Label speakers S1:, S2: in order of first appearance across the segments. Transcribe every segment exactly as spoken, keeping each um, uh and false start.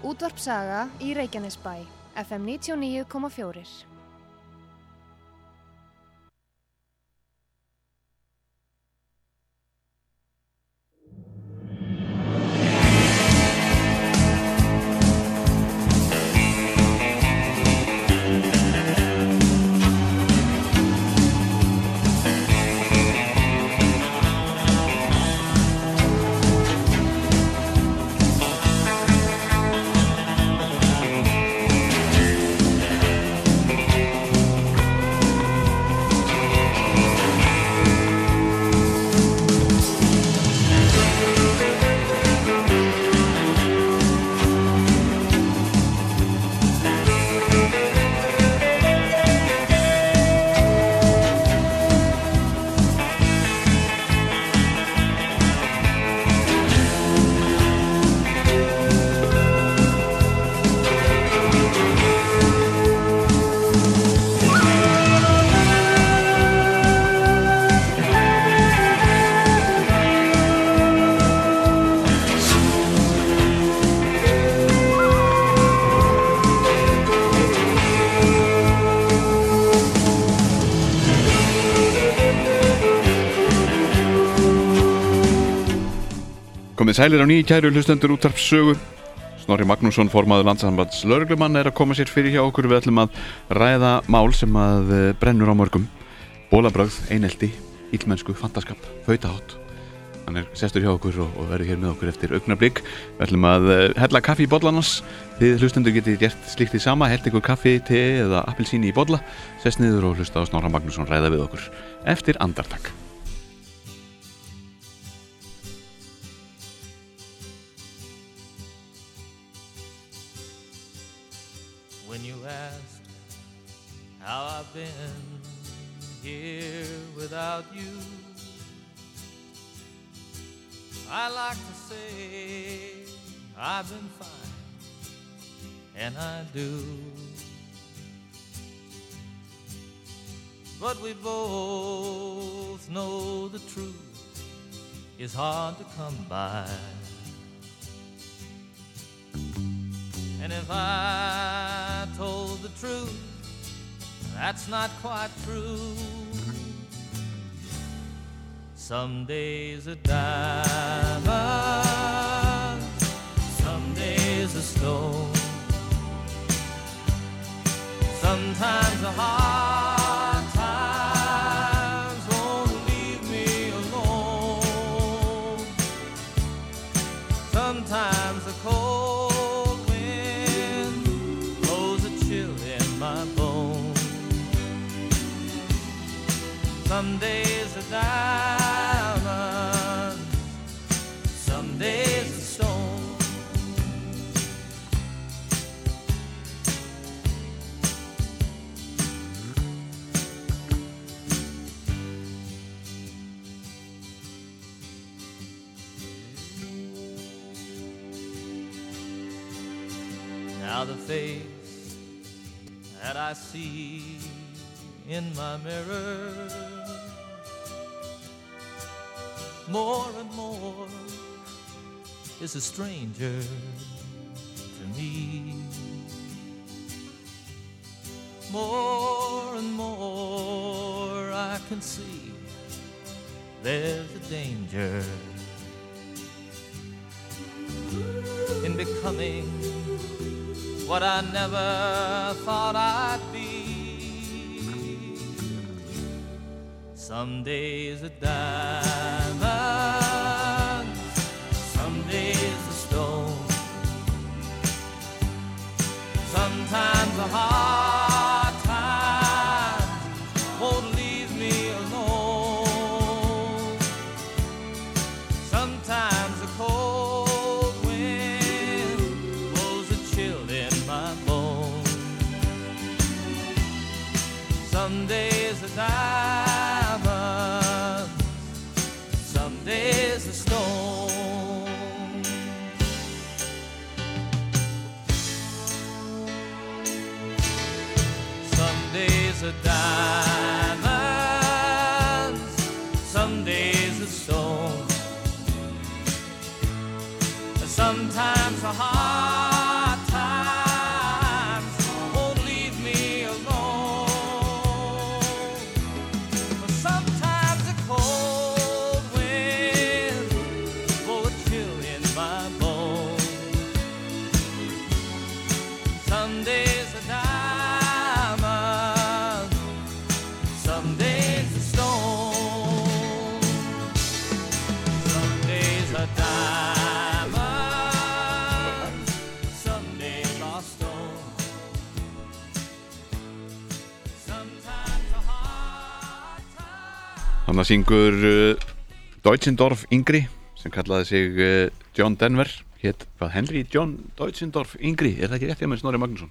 S1: Útvarp Saga í Reykjanesbæ, F M níutíu og níu komma fjögur.
S2: Komið sælir á nýju kæru hlustendur Útvarp Sögu. Snorri Magnússon, formaður Landssambands lögreglumanna, er að koma sér fyrir hjá okkur. Við ætlum að ræða mál sem að brennur á mörgum. Bólabrögð, einelti, illmennsku, fantaskap, fautahátt. Hann er sestur hjá okkur og, og verður hér með okkur eftir augnablik. Við ætlum að hella kaffi í bollanans. Þið hlustendur getið gert slíkt í sama, hellt ykkur kaffi, te eða appelsíni í bolla. Sest niður og hlusta á Snorra Magnússon ræða við okkur eftir andartak.
S3: How I've been here without you, I like to say I've been fine, and I do. But we both know the truth is hard to come by. And if I told the truth, that's not quite true. Some days a diamond, some days a stone. Sometimes a hard times won't leave me alone. Sometimes a cold wind blows a chill in my bones. Some days a diamond, some days a stone. Now the face that I see in my mirror, more and more is a stranger to me. More and more I can see there's a danger in becoming what I never thought I'd be. Some days a diamond, some days a stone. Sometimes a hard time won't leave me alone. Sometimes a cold wind blows a chill in my bones. Some days a diamond, some days a stone. Some days a diamond, some days a stone. Sometimes a hard
S2: Þannig syngur uh, Deutschendorf yngri sem kallaði sig uh, John Denver, hétt hvað Henry John Deutschendorf yngri, er það ekki rétt hjá mér Snorri Magnússon?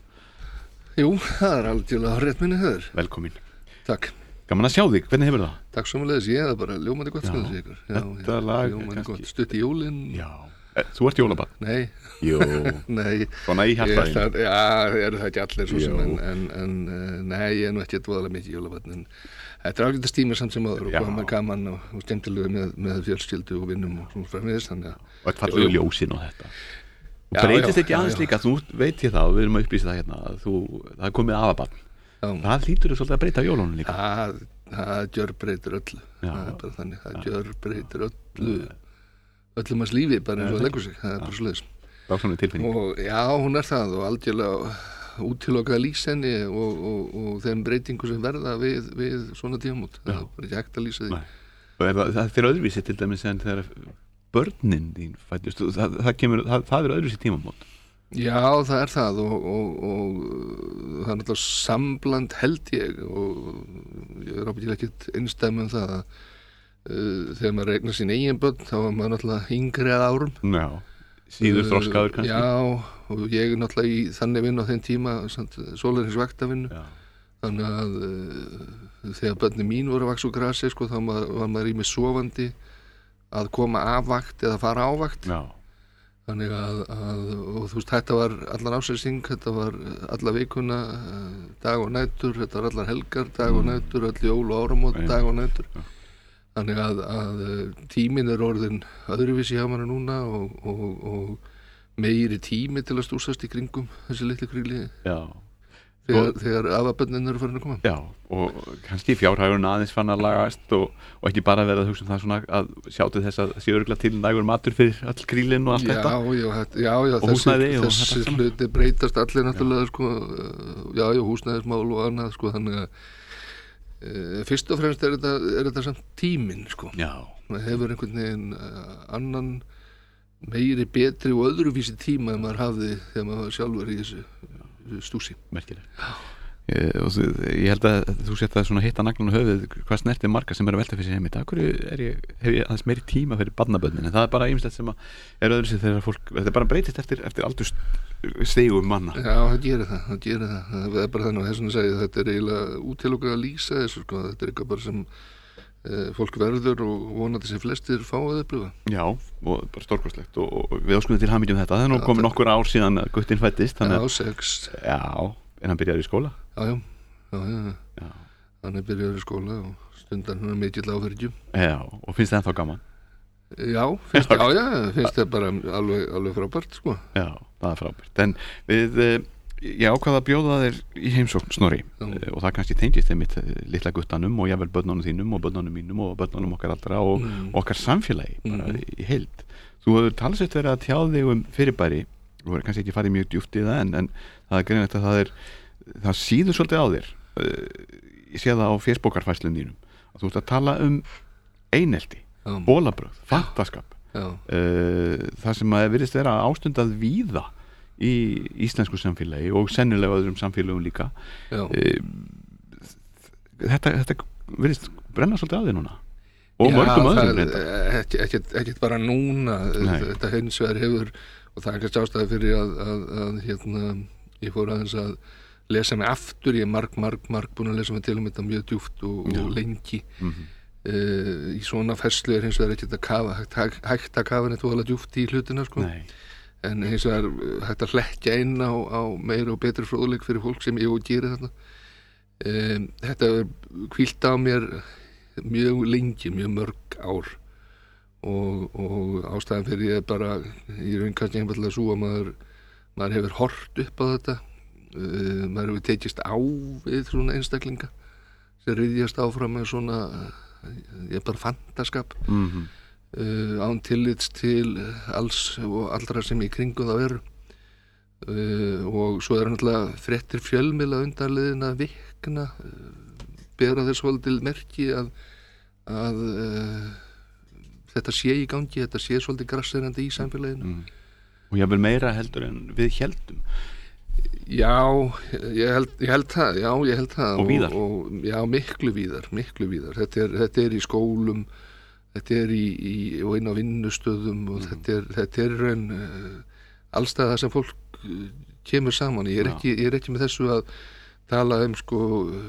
S4: Jú, það er algjörlega rétt minni höður.
S2: Velkomin.
S4: Takk.
S2: Gaman að sjá þig, hvernig hefur það?
S4: Takk sömuleiðis, ég er bara ljómandi gott skoðum sig ykkur.
S2: Þetta lag
S4: ljómandi
S2: kannski.
S4: Gott, stutt í jólin.
S2: Já, e, þú ert jólabarn?
S4: Nei.
S2: Jú,
S4: Nei.
S2: Svona í hjartaðinu.
S4: Það, já, eru það ekki allir svo sem,
S2: Jú.
S4: en, en, en uh, nei, ég er nú ekki voðalega mikið jólabarn, en þetta er ágætast tími samt sem áður og
S2: Já.
S4: gaman, gaman og, og skemmtilega með, með fjölskyldu og vinnum og svona framvegis, þannig að
S2: Og þetta fallegu ljósin og þetta.
S4: Já,
S2: Og breytist
S4: já,
S2: ekki
S4: já,
S2: aðeins
S4: já.
S2: líka, þú veit ég það og við erum að upplýsa það hérna, að þú, það er komið afabarn.
S4: Já.
S2: Það hlýtur þú svolítið að breyta jólunum líka.
S4: það, það gjörbreytir öllu.
S2: Já.
S4: Það er bara þannig, það gjörbreytir öllu, öllum hans lífi bara eins og það leggur sig, það er bara svoleiðis.
S2: Dásamleg tilfinning.
S4: Og já, hún er það og algjörlega útilokað að lýsa henni og, og, og þeim breytingu sem verða við, við svona tímamót. Það er bara ekki hægt að lýsa því.
S2: Nei. Og er það, það er öðruvísi til dæmis en þegar börnin þín fættust, það, það, kemur, það, það er öðruvísi tímamót.
S4: Já, það er það og, og, og það er náttúrulega sambland held ég og ég er ábyggilega ekkert einstæmi um það að uh, þegar maður regnar sín eigin börn þá var maður náttúrulega yngri að árum.
S2: Já, síður þroskaður kannski.
S4: Já, og ég er náttúrulega í þannig vinn á þeim tíma sólarhins vaktavinnu.
S2: Já.
S4: Þannig að uh, þegar börnin mín voru að vaxa úr grasi sko, þá var, var maður í mig sofandi að koma af vakt eða fara á vakt.
S2: Já.
S4: Þannig að, að og þú veist, þetta var allan ásinsing, þetta var alla vikuna, uh, dag og nætur, þetta var allar helgar, dag og nætur, öll jól og áramót,
S2: Nei.
S4: dag og nætur.
S2: Já.
S4: Þannig að, að tíminn er orðin öðruvísi hjá manni núna og, og, og meiri tími til að stúsast í kringum þessi litlu kringli
S2: Já.
S4: þegar,
S2: Og-
S4: þegar afabönnin eru farin að koma.
S2: Já, og kannski fjárhægurinn aðeins fann að lagast og, og ekki bara verið að hugsa um það svona að sjá til þess að sé örugglega til nægur matur fyrir all krílinn og allt
S4: Já,
S2: þetta.
S4: já, þetta- já, já,
S2: Og húsnæði og
S4: þessi,
S2: þetta
S4: þessi
S2: saman.
S4: hluti breytast allir náttúrulega sko, uh, já, já, húsnæðismál og annað sko, þannig að uh, fyrst og fremst er þetta, er þetta samt tíminn sko,
S2: Já,
S4: það hefur einhvern veginn uh, annan meiri, betri og öðruvísi tíma en maður hafði þegar maður var sjálfur í þessu, þessu stúsi.
S2: merkilegt. Ég, og þú, ég held að þú sett að svona hitta naglan á höfuð hvað snertið marga sem er að velta fyrir sér heimitt. Akkur er ég, hef ég aðeins meiri tíma fyrir barnabörnin, en það er bara ýmislegt sem að er öðru sér þegar fólk, þetta er bara breytist eftir, eftir aldur stegum manna.
S4: Já, það gerir það, það gerir það, það er bara þannig að þess að segja þetta er eiginlega útilokað að lýsa þessu sko, þetta er eitthvað bara sem uh, fólk verður og vonandi sem flestir fá að upplifa.
S2: Já, og bara stórkostlegt og, og við áskuðum til hamingjum þetta, það er nú
S4: Já,
S2: komið
S4: það-
S2: nokkur ár síðan að guttinn fættist, þannig
S4: Já,
S2: að,
S4: sex,
S2: já, en hann byrjaði í skóla.
S4: já, já, já, já, já.
S2: Já,
S4: Hann er byrjaður í skóla og stundar hann mikill áferðjum.
S2: já, og finnst það ennþá gaman?
S4: Já, finnst, já, já, finnst það bara alveg, alveg frábært, sko.
S2: Já, það er frábært. En við, eh, ég ákvaða að bjóða þér í heimsókn, Snorri,
S4: Já.
S2: eh, og það kannski tengist þeim mitt litla guttanum og jafnvel börnunum þínum og börnunum mínum og börnunum okkar allra og
S4: Mm.
S2: okkar samfélagi bara
S4: Mhm.
S2: í heild. Þú hefur talsett verið að tjá þig um fyrirbæri, þú hefur kannski ekki farið mjög djúpt í það en, en það er greinlegt að það er það síður svolítið á þér. Eh, ég sé það á fésbókarfæslun þínum að þú ert að tala um einelti,
S4: Já,
S2: bólabrögð, fantaskap,
S4: já,
S2: uh, það sem að virðist vera ástundað víða í íslensku samfélagi og sennilega öðrum samfélagum líka.
S4: já.
S2: uh, þetta, þetta virðist brenna svolítið á því núna og
S4: Já,
S2: mörgum
S4: það
S2: öðrum
S4: er
S2: reynda.
S4: ekki, ekkert, ekkert bara núna,
S2: Nei.
S4: þetta hins vegar hefur, og það er kannski ástæði fyrir að, að, að hérna, ég fór aðeins að lesa mig aftur, ég er marg, marg, marg búin að lesa mig til um þetta mjög djúpt og,
S2: Já.
S4: og lengi.
S2: mm
S4: Uh, í svona ferslu er hins vegar ekki að kafa, hægt, hægt, hægt að kafa neitt voðalega djúpt í hlutina sko.
S2: Nei,
S4: En hins vegar uh, hægt að hlekkja inn á, á meira og betri fróðleik fyrir fólk sem ég og gerir þarna. Um, þetta er hvílt á mér mjög lengi, mjög mörg ár og, og ástæðan fyrir ég er bara í raun kannski einfallega svo að maður, maður hefur hort upp á þetta, uh, maður hefur tekist á við svona einstaklinga sem ryðjast áfram með svona, ég er bara fantaskap.
S2: mm -hmm.
S4: Uh, án tillits til alls og allra sem í kringum þá eru uh, og svo er náttúrulega fréttir fjölmiðla undanliðina vikna uh, bera þess svolítið merki að, að uh, þetta sé í gangi, þetta sé svolítið grasserandi í samfélaginu.
S2: mm. Og ég vil meira heldur en við heldum.
S4: Já, ég held, ég held það, já, ég held það
S2: Og víðar?
S4: og, já, miklu víðar, miklu víðar þetta er, þetta er í skólum þetta er í, í og inn á vinnustöðum og þetta er, þetta er raun uh, allstað það sem fólk uh, kemur saman, ég er,
S2: Já.
S4: ekki, ég er ekki með þessu að tala um sko uh,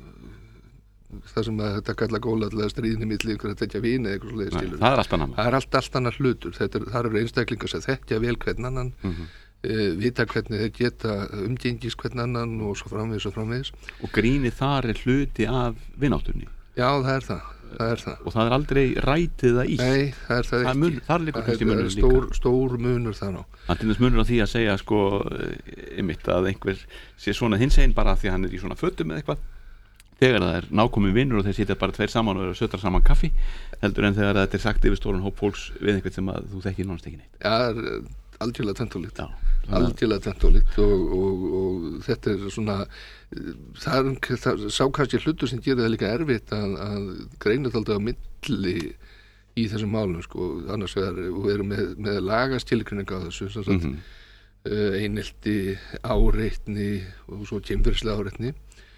S4: það sem að þetta kalla góðlega stríðni milli ykkur að tekja vini eða eitthvað svoleiðis,
S2: Nei,
S4: skilurðu.
S2: það er allt annað
S4: Það er allt, allt annar hlutur, þetta er, það eru einstaklingar sem þekkja vel hvern annan
S2: mm -hmm.
S4: Uh, vita hvernig þeir geta umgengist hvern annan og svo framvegis og framvegis
S2: Og grínið þar er hluti af vináttunni
S4: já það er það, það, er það.
S2: og það er aldrei rætið að íst
S4: Nei, það er það
S2: Það er
S4: ekki
S2: mun, þar liggur
S4: það
S2: kannski
S4: er,
S2: munur
S4: er
S2: líka
S4: stór, stór munur þar á
S2: Það er til þess munur á því að segja sko einmitt að einhver sé svona hinsegin bara því að hann er í svona fötum eða eitthvað þegar það er nákomin vinnur og þeir sitja bara tveir saman og eru að sötra saman kaffi heldur en þegar þetta er sagt yfir stóran hóp fólks við einhvern sem að þú þekkir nánast ekki neitt
S4: Já, það er algjörlega tvenntólíkt
S2: Já,
S4: algjörlega tvenntólíkt og, og, og þetta er svona það er það, sá kannski hlutur sem gerir það líka erfitt að, að greina þáldið á milli í þessum málum sko, annars vegar og við erum með, með lagastilgreininga á þessu sem sagt,
S2: Mhm.
S4: uh, einelti, áreitni og svo kynferðislega áreitni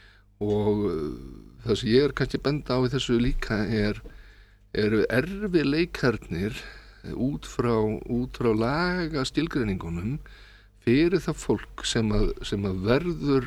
S4: og uh, það sem ég er kannski benda á í þessu líka er eru erfiðleikarnir út frá, út frá lagastilgreiningunum fyrir það fólk sem að, sem að verður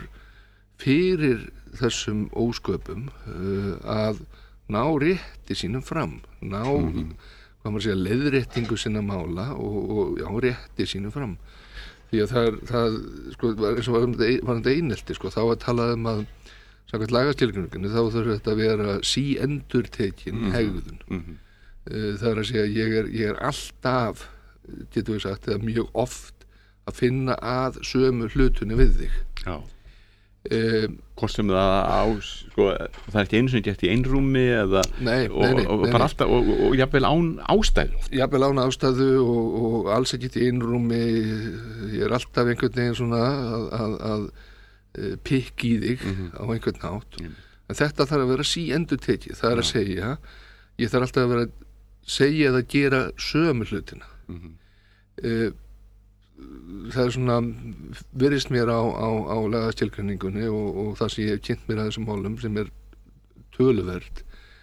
S4: fyrir þessum ósköpum uh, að ná rétti sínum fram ná,
S2: Mhm.
S4: hvað maður segja, leiðréttingu sinna mála og, og já, rétti sínum fram því að það er, það, sko, var eins og var þetta einelti, sko, þá að tala um að samkvæmt lagastilgreiningunni þá þarf þetta að vera síendurtekin
S2: Mhm.
S4: hegðun
S2: Mhm.
S4: Uh, það er að segja ég er, ég er alltaf getum við sagt, eða mjög oft að finna að sömu hlutunni við þig
S2: Já
S4: um,
S2: hvort sem það á sko, það er ekki einu sem gert í einrúmi eða,
S4: nei,
S2: og,
S4: nei, nei,
S2: og
S4: nei,
S2: bara
S4: nei.
S2: alltaf og, og, og jafnvel án ástæðu
S4: jafnvel án ástæðu og, og alls ekki í einrúmi ég er alltaf einhvern veginn svona að, að, að uh, pikk í þig
S2: Mhm.
S4: á einhvern nátt
S2: Mhm.
S4: en þetta þarf að vera síendurtekið það er að segja, ég þarf alltaf að vera segja eða gera sömu hlutina
S2: Mhm.
S4: uh, það er svona virðist mér á, á, á lagastilgreiningunni og, og það sem ég hef kynnt mér að þessum málum sem er töluvert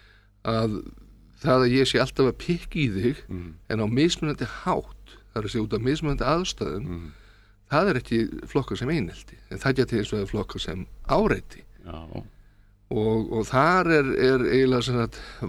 S4: að það að ég sé alltaf að pikka í þig
S2: Mhm.
S4: en á mismunandi hátt það er að segja út af mismunandi aðstæðum
S2: Mhm.
S4: það er ekki flokkað sem einelti en það geti eins og það flokkað sem áreiti
S2: Já
S4: og, og þar er, er eiginlega svona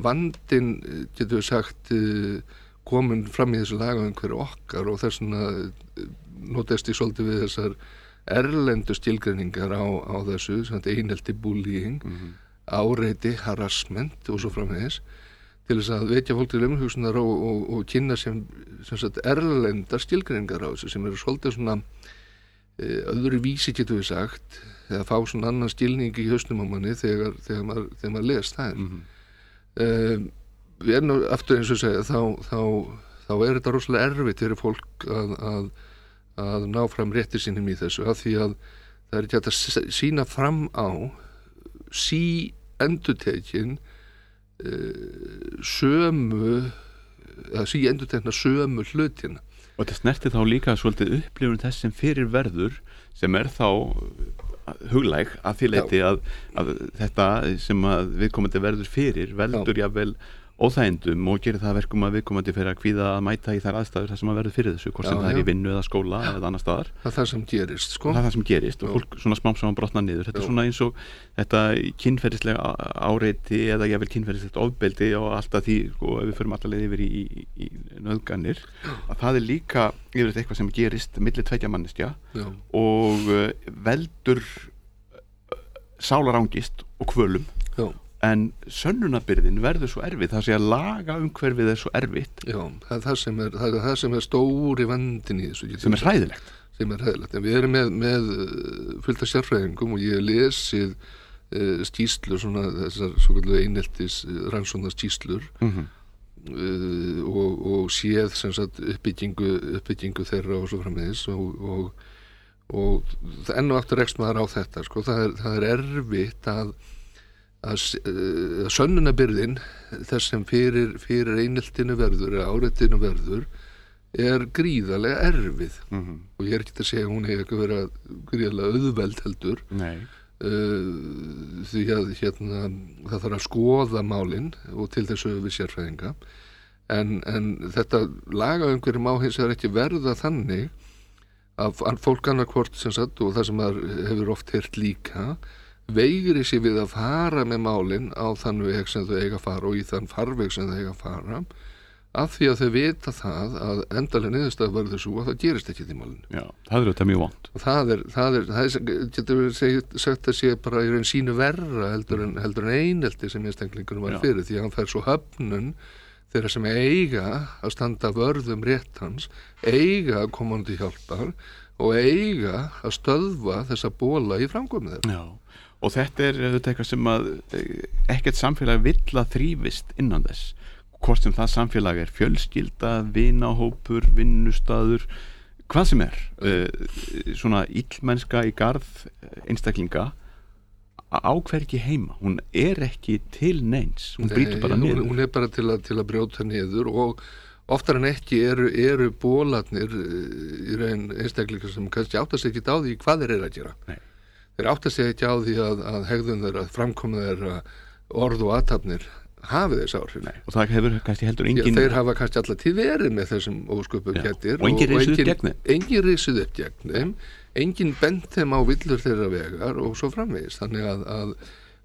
S4: vandin getur við sagt uh, komin fram í þessu laga um hverju okkar og þess vegna notast ég svolítið við þessar erlendu stilgreiningar á, á þessu svona einelti, bullying
S2: Mhm.
S4: áreiti, harassment og svo framvegis til þess að vekja fólk til umhugsunar og, og, og kynna sem, sem sagt, erlendar stilgreiningar á þessu sem eru svolítið svona e, öðru vísi getur við sagt eða fá svona annan skilning í hausnum á manni þegar, þegar, maður, þegar maður les það
S2: Mhm.
S4: um, við erum nú aftur eins og segja þá, þá, þá er þetta rosalega erfitt fyrir fólk að, að, að ná fram rétti sínum í þessu af því að það er ekki hægt að sína fram á sí endurtekin uh, sömu eða sí endurtekna sömu hlutina
S2: Og þetta snerti þá líka svolítið upplifun þess sem fyrir verður sem er þá huglæg að því leyti að, að þetta sem að viðkomandi verður fyrir veldur jafnvel óþægindum og gerir það að verkum að viðkomandi fyrir að kvíða að mæta í þær aðstæður þar sem að verður fyrir þessu hvort sem
S4: Já,
S2: það er
S4: já.
S2: í vinnu eða skóla eða annar staðar
S4: það er það sem gerist sko
S2: það er það sem gerist og
S4: Já.
S2: fólk svona smám saman brotna niður þetta
S4: Já.
S2: er svona eins og þetta kynferðislega áreiti eða jafnvel kynferðislegt ofbeldi og alltaf því og ef við förum allavega yfir í, í, í nauðganir að það er líka yfir eitthvað sem gerist milli tveggja manneskja
S4: Já.
S2: og uh, veldur uh, sálarangist og kvölum
S4: Já.
S2: en sönnunarbyrðin verður svo erfið það sé að laga umhverfið er svo erfitt
S4: Já, það er það sem er, það er, það sem er stóri vandin í þessu getur
S2: sem
S4: við
S2: er
S4: sagt.
S2: hræðilegt
S4: sem er hræðilegt, en við erum með, með uh, fullt af sérfræðingum og ég hef lesið uh, skýslur svona þessar svokallu eineltis uh, rannsóknar skýslur
S2: mm -hmm.
S4: uh, og, og séð sem sagt uppbyggingu, uppbyggingu þeirra og svo framvegis og, og, og enn og aftur rekst maður á þetta sko, það er, það er erfitt að að, að sönnunarbyrðin þess sem fyrir, fyrir eineltinu verður eða áreitinu verður er gríðarlega erfið
S2: Mhm.
S4: og ég er ekki að segja að hún hefur ekki verið gríðarlega auðveld heldur
S2: Nei.
S4: uh, því að hérna, það þarf að skoða málin og til þessu við sérfræðinga en, en þetta lagaumhverfi má hins vegar ekki verða þannig að að fólk annarkvort sem sagt og það sem maður hefur oft heyrt líka veigri sér við að fara með málin á þann veg sem þau eiga að fara og í þann farveg sem þau eiga að fara af því að þau vita það að endalega niðurstaða verður svo að það gerist ekki í málinu.
S2: Já, það er auðvitað mjög vont.
S4: Og það er, það er, það er, getur við seg- sagt að sé bara í raun sínu verra heldur en, heldur en einelti sem einstaklingunum var
S2: Já.
S4: fyrir því að hann fær svo höfnun þeirra sem eiga að standa vörðum rétt hans, eiga að koma hann til hjálpar og eiga að stöðva þessa bóla í framkomi þeirra.
S2: Já, og þetta er auðvitað eitthvað sem að eh, ekkert samfélag vill að þrífist innan þess. Hvort sem það samfélag er fjölskylda, vinahópur, vinnustaður, hvað sem er. Uh, svona illmennska í garð einstaklinga á hvergi heima. Hún er ekki til neins. Hún brýtur bara
S4: Nei,
S2: niður.
S4: hún, hún er bara til að, til að brjóta niður og oftar en ekki eru, eru bólarnir eh, í raun einstaklingar sem kannski áttast ekki á því hvað þeir eru að gera.
S2: Nei.
S4: Þeir áttast ekki á því að, að hegðun þeirra, framkomu þeirra, orð og athafnir hafi þess áhrif.
S2: Nei. Og það hefur kannski heldur
S4: Já,
S2: engin...
S4: þeir hafa kannski alltaf til verið með þessum ósköpum
S2: Já,
S4: kettir
S2: og enginn risið upp gegn þeim.
S4: engin risið upp gegn þeim engin bent þeim á villur þeirra vegar og svo framvegis þannig að, að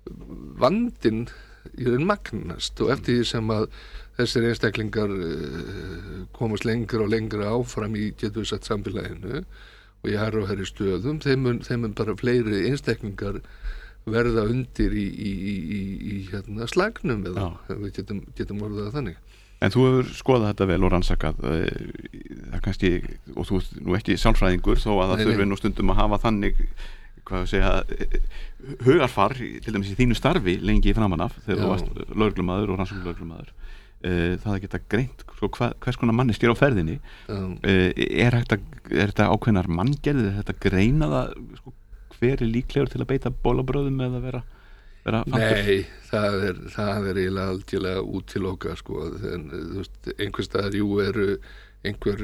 S4: vandinn í raun magnast og eftir því sem að þessir einstaklingar uh, komast lengra og lengra áfram í getur við sagt samfélaginu og í herra og herri stöðum þeim mun, þeim mun bara fleiri einstaklingar verða undir í, í, í, í, í hérna, slagnum eða við getum, getum orðað það þannig.
S2: En þú hefur skoðað þetta vel og rannsakað það kannski, og þú ert nú ekki sálfræðingur þó að það þurfi nú stundum að hafa þannig hvað að segja hugarfar, til dæmis í þínu starfi lengi framan af þegar
S4: Já.
S2: þú varst lögreglumaður og rannsóknarlögreglumaður það að geta greint sko, hva, hvers konar manneskjur á ferðinni
S4: Já.
S2: er þetta, er þetta ákveðnar manngerðir, er þetta greina það sko, hver er líklegur til að beita bólabröðum eða vera, vera fantur?
S4: Nei, það er, það er eiginlega algjörlega útiloka sko, en þú veist, einhver staðar jú eru einhver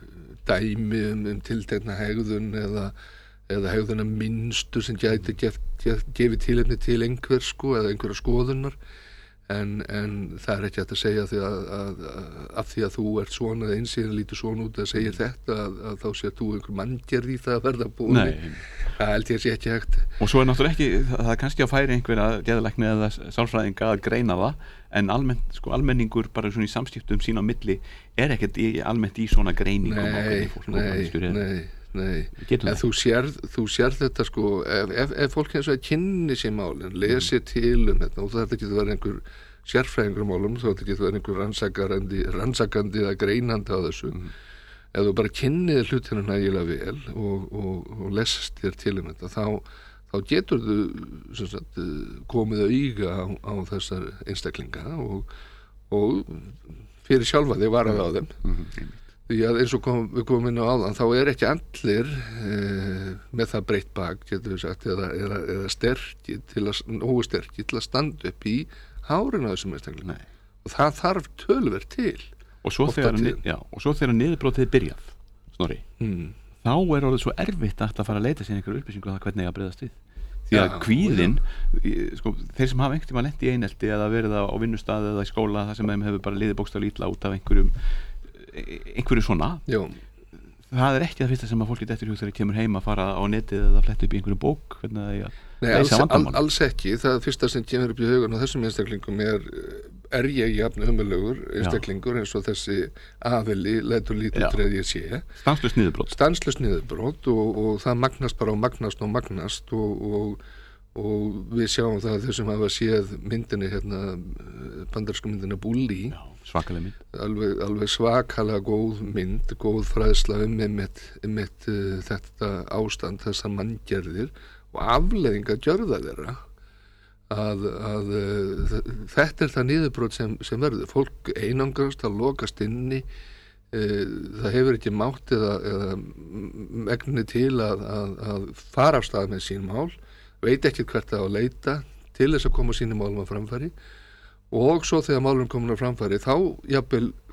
S4: dæmi um, um tiltekna hegðun eða, eða hegðuna minnstur sem gæti gef, gef, gefið tilefni til einhver sko, eða einhverja skoðunar en, en það er ekki hægt að segja því að, að, að, að því að þú ert svona eða einsýðan lítur svona út að segja þetta að, að þá sé að þú einhver manngerð í það að verða búin það held ég sé ekki hægt
S2: og svo er náttúrulega ekki, það, það er kannski að færi einhverja geðlækni eða sálfræðinga að greina það en almennt, sko, almenningur bara svona í samskiptum sín á milli er ekkert í, almennt í svona greiningum
S4: nei,
S2: fólk,
S4: nei, nei, nei
S2: en
S4: þú sérð, þú sérð þetta sko ef, ef, ef fólk eins og að kynni sér málin lesi mm. til um þetta og þetta getur verið einhver sérfræðingur málum þá þetta getur verið einhver rannsakandi rannsakandi eða greinandi á þessu mm. ef þú bara kynnið hlutinu nægilega vel og, og, og lesst þér til um þetta þá, þá getur þú sem sagt, komið að íga á, á þessar einstaklinga og, og fyrir sjálfa þig varað á þeim
S2: mm.
S4: því að eins og kom, við komum inn á áðan þá er ekki allir eh, með það breytt bak getur við sagt eða, eða, eða sterkir til að nógu sterkir til að standa upp í hárinu á þessum einstaklingum og það þarf tölver til
S2: og svo þegar, já, og svo þegar niðurbrótið byrjað Snorri, hmm. þá er orðið svo erfitt að fara að leita sér einhverju upplýsingu að það hvernig að bregðast við því að já, kvíðinn sko, þeir sem hafa einhvern tíma lent í einelti eða verið á vinnustaði eða í skóla það sem þeim hefur bara liðið bókstaflega illa út af einhverjum einhverju svona
S4: Jó.
S2: það er ekki það fyrsta sem að fólki dettur í hug þegar kemur heim að fara á netið eða fletta upp í einhverju bók hvernig það er að
S4: Nei, alls, al, alls ekki, það fyrsta sem kemur upp í hugan á þessum einstaklingum er er ég jafn umölugur einstaklingur eins og þessi aðili lætur lítið treð ég sé
S2: stanslaust niðurbrot
S4: stanslaust niðurbrot og, og það magnast bara og magnast og magnast og, og, og við sjáum það að þessum hafa séð myndinni hérna, bandarísku myndina Bully
S2: svakalega mynd
S4: alveg, alveg svakalega góð mynd góð fræðsla um einmitt, einmitt uh, þetta ástand þessar manngerðir og afleiðinga gjörða þeirra að, að uh, þetta er það niðurbrot sem, sem verður fólk einangrast að lokast inni uh, það hefur ekki mátt eða, eða megninni til að, að, að fara af stað með sín mál veit ekki hvert það á að leita til þess að koma sínum málum að framfæri og svo þegar málum komin að framfæri þá jafnvel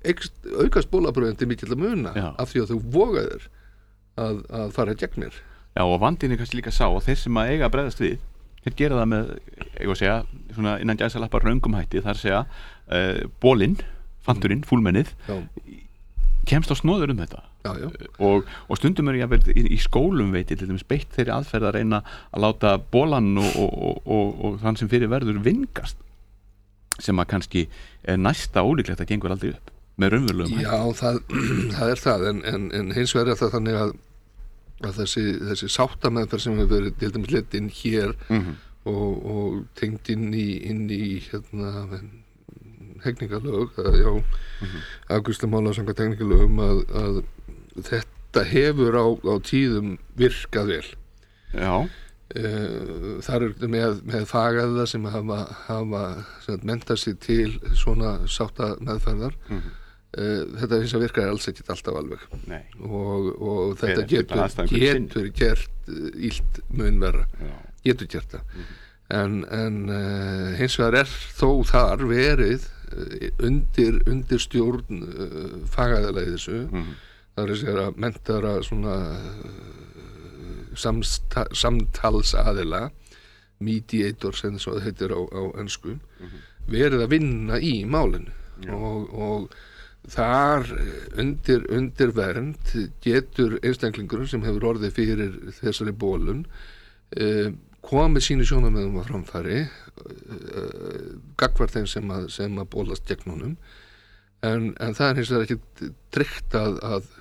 S4: eykst, aukast bólabröðin til mikill að muna
S2: Já.
S4: af því að þú vogaðir að, að fara gegn mér.
S2: Já, og vandinn er kannski líka sá og þeir sem að eiga að bregðast við, þeir gera það með, ég að segja, svona innan gæsalappa röngum hætti, þar segja uh, bólinn, fanturinn, fúlmennið
S4: Já,
S2: kemst á snóður um þetta.
S4: já, já.
S2: Og, og stundum er ég að vera í, í skólum veit ég til dæmis beitt þeirri aðferð að reyna að láta bólan og, og, og, og, og þann sem fyrir verður vingast sem að kannski er næsta ólíklegt að gengur aldrei upp með raunverulegum hætti.
S4: Já, það, það er það en, en, en hins vegar er það þannig að, að þessi, þessi sáttameðferð sem hefur verið til dæmis leitt inn hér
S2: Mhm.
S4: og, og tengd inn í, inn í hérna hegningalög, að, já, mm-hmm. afgreiðslumála samkvæmt hegningalögum að, að þetta hefur á, á tíðum virkað vel.
S2: Já,
S4: Uh, þar er með, með fagaða sem hafa, hafa sem mentað sig til svona sátta meðferðar
S2: Mhm.
S4: uh, þetta finnst að virka alls ekkert alltaf alveg
S2: nei,
S4: og, og
S2: Fer
S4: þetta
S2: eftir bara
S4: getur,
S2: aðstæðum hverju sinni.
S4: getur gert uh, illt mun verra,
S2: já,
S4: getur gert það en, en uh, hins vegar er þó þar verið uh, undir, undir stjórn uh, fagaðalega í þessu
S2: Mhm.
S4: það er að segja að mentara svona uh, samsta, samtalsaðila mediator sem svo það heitir á, á ensku verið að vinna í málinu og, og þar undir, undir vernd getur einstaklingur sem hefur orðið fyrir þessari bólun eh, komið sínu sjónarmiðum að framfæri eh, gagnvart þeim sem að, sem að bólast gegn honum en, en það er hins vegar ekki tryggt að, að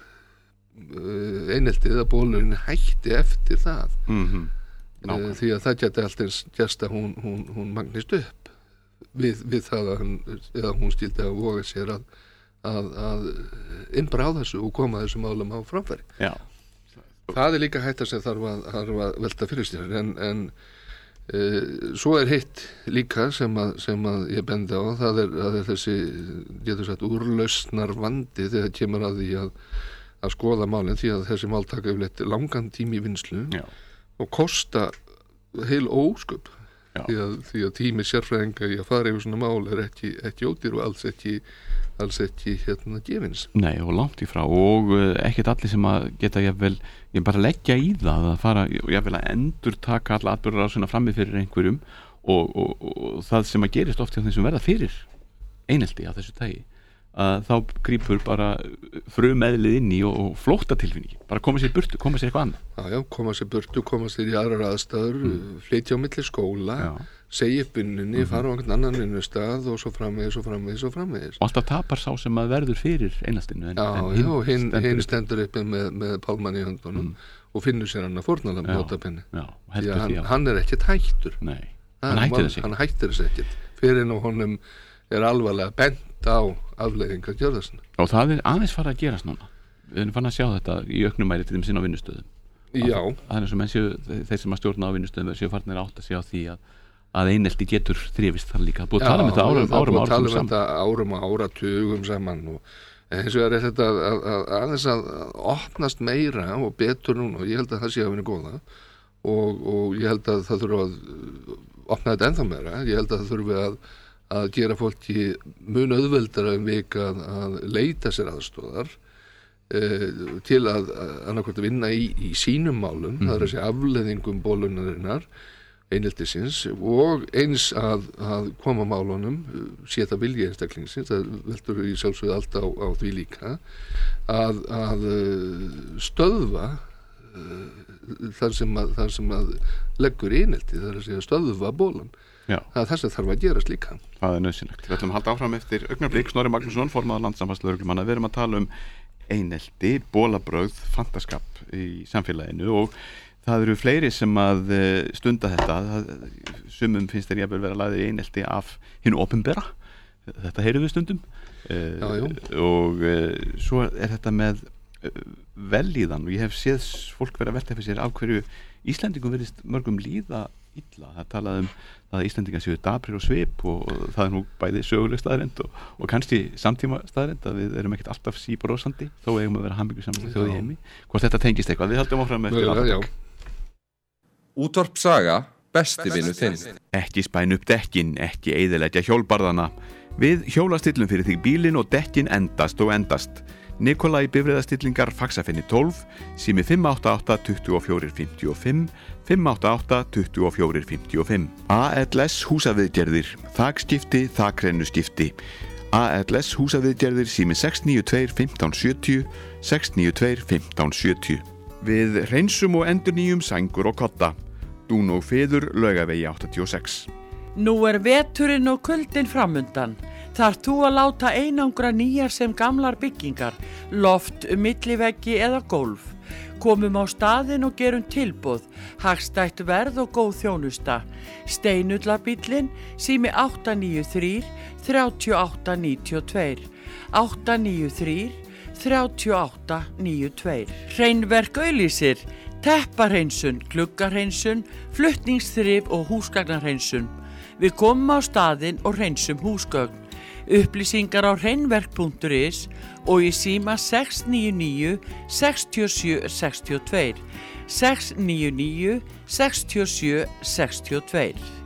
S4: eineltið að bólurinn hætti eftir það
S2: Mhm.
S4: uh, því að það geti alltaf gerst að hún, hún, hún magnist upp við, við það að hann, eða hún stíldi að voga sér að, að, að innbra á þessu og koma þessu málum á framfæri.
S2: já,
S4: Það er líka hætta sem þarf að, þarf að velta fyrir sér en, en uh, svo er hitt líka sem að, sem að ég bendi á það er, það er þessi getur sagt úrlausnar vandi þegar kemur að því að að skoða málinn því að þessi mál taka yfirleitt langan tími í vinslu
S2: já,
S4: og kosta heil ósköp
S2: Já.
S4: því að, því að tími sérfræðinga í að fara yfir svona mál er ekki, ekki ódýr og alls ekki alls ekki hérna gefins.
S2: nei og langt í frá og uh, ekkert allir sem að geta jafnvel, ég bara leggja í það að fara, jafnvel að endur taka alla atbyrður á svona frammi fyrir einhverjum og, og, og, og það sem að gerist oft hjá þeim sem verða fyrir einelti af þessu tagi að þá grípur bara frumeðlið inn í og, og flótta tilfinningi bara koma sér burtu, koma sér eitthvað annað
S4: Já, já, koma sér burtu, koma sér í aðrar aðstæður, mm. flytja á milli skóla,
S2: Já.
S4: segja upp vinnunni, fara á einhvern annan vinnustað og svo framvegis og framvegis og framvegis.
S2: og alltaf tapar sá sem að verður fyrir eineltinu en,
S4: Já,
S2: en
S4: já, og hinn
S2: stendur
S4: hin
S2: upp.
S4: stendur uppi með, með pálmann í höndunum og finnur sér hann að fórnalega
S2: Já.
S4: notapenni.
S2: já, og
S4: Því
S2: heldur
S4: að hann,
S2: því að
S4: hann er ekkert hættur.
S2: nei,
S4: Það
S2: hann
S4: er
S2: hættir
S4: mál-
S2: þessi
S4: Hann hættir þessi ekkert. Fyrir nú honum er alvarlega bent á afleiðingar gjörðarsinn.
S2: og það er aðeins fara að gerast núna við erum fann að sjá þetta í auknum mæli til þeim sinna á vinnustöðum
S4: Já,
S2: það er eins og menn séu, þeir sem að stjórna á vinnustöðum séu farnir átt að segja á því að að einelti getur þrifist þar líka búið að tala um þetta árum,
S4: það er
S2: árum,
S4: búið að tala
S2: árum
S4: um
S2: saman
S4: þetta árum og áratugum saman og eins og er þetta að, að, að, aðeins að opnast meira og betur núna og ég held að það sé að vinna góða og, og ég held að það þurfa að opna þetta ennþá meira, ég held að það þurfi að, að gera fólki mun auðveldara um vik að, að leita sér aðstóðar eh, til að annarkvæmt að vinna í, í sínum málum, það er að segja afleiðingum bólunarinnar eineltisins og eins að, að koma málunum, sé það vilja einstaklingsins, það veldur í sjálfsögðu allt á, á því líka að, að stöðva þar sem að, þar sem að leggur einelti, það er að segja stöðva bólan.
S2: Já.
S4: Það er þess að þarf að gerast líka.
S2: Það er nöðsynlegt. Við ætlum að halda áfram eftir augnablik. Snorri Magnússon, formaður Landssambands-lögreglumanna. Við erum að tala um einelti, bólabrögð, fantaskap í samfélaginu og það eru fleiri sem að stunda þetta. Það, sumum finnst þeir jafnvel vera lagðir í einelti af hinu opinbera. Þetta heyrum við stundum.
S4: Já, já.
S2: Og svo er þetta með vellíðan og ég hef séð fólk vera að velta fyrir sér af hverju Íslendingum verðist mörgum líða illa. Það talaði um það að Íslendingar séu daprir og svip og, og það er nú bæði söguleg staðrend og, og kannski samtíma staðrend að við erum ekkert alltaf síbrósandi þó eigum að vera hamingjussamlega þjóð í heimi. Hvort þetta tengist eitthvað, við haldum áfram eftir
S4: Já, já.
S5: Útvarp Saga besti vinur þinn.
S2: Ekki spæn upp dekkin, ekki eyðileggja hjólbarðana. Við hjólastillum fyrir þig bílinn og dekkin endast og endast. Nikolai bifreiðastillingar Faxafinni tólf, sími fimm átta átta, tvö fjögur fimm fimm, fimm átta átta, tvö fjögur fimm fimm. A L S húsaviðgerðir, þakskipti, þakrennuskipti. A L S húsaviðgerðir, sími sex níu tvö, fimmtán sjötíu, sex níu tvö, fimmtán sjötíu. Við hreinsum og endurnýjum sængur og kodda. Dún og feður, Laugavegi áttatíu og sex.
S6: Nú er veturinn og kuldin framundan. Þarf þú að láta einangra nýjar sem gamlar byggingar, loft, milliveggi eða gólf. Komum á staðinn og gerum tilboð, hagstætt verð og góð þjónusta. Steinullabíllinn, sími átta níu þrjú, þrjú átta níu tvö, átta níu þrjú, þrjú átta níu tvö. Hreinverk auglýsir, tepparhreinsun, gluggarhreinsun, flutningsþrif og húsgagnarhreinsun. Við komum á staðinn og hreinsum húsgögn. Upplýsingar á hreinverk punktur is og í síma sex níu níu, sex sjö sex tvö, sex níu níu, sex sjö sex tvö.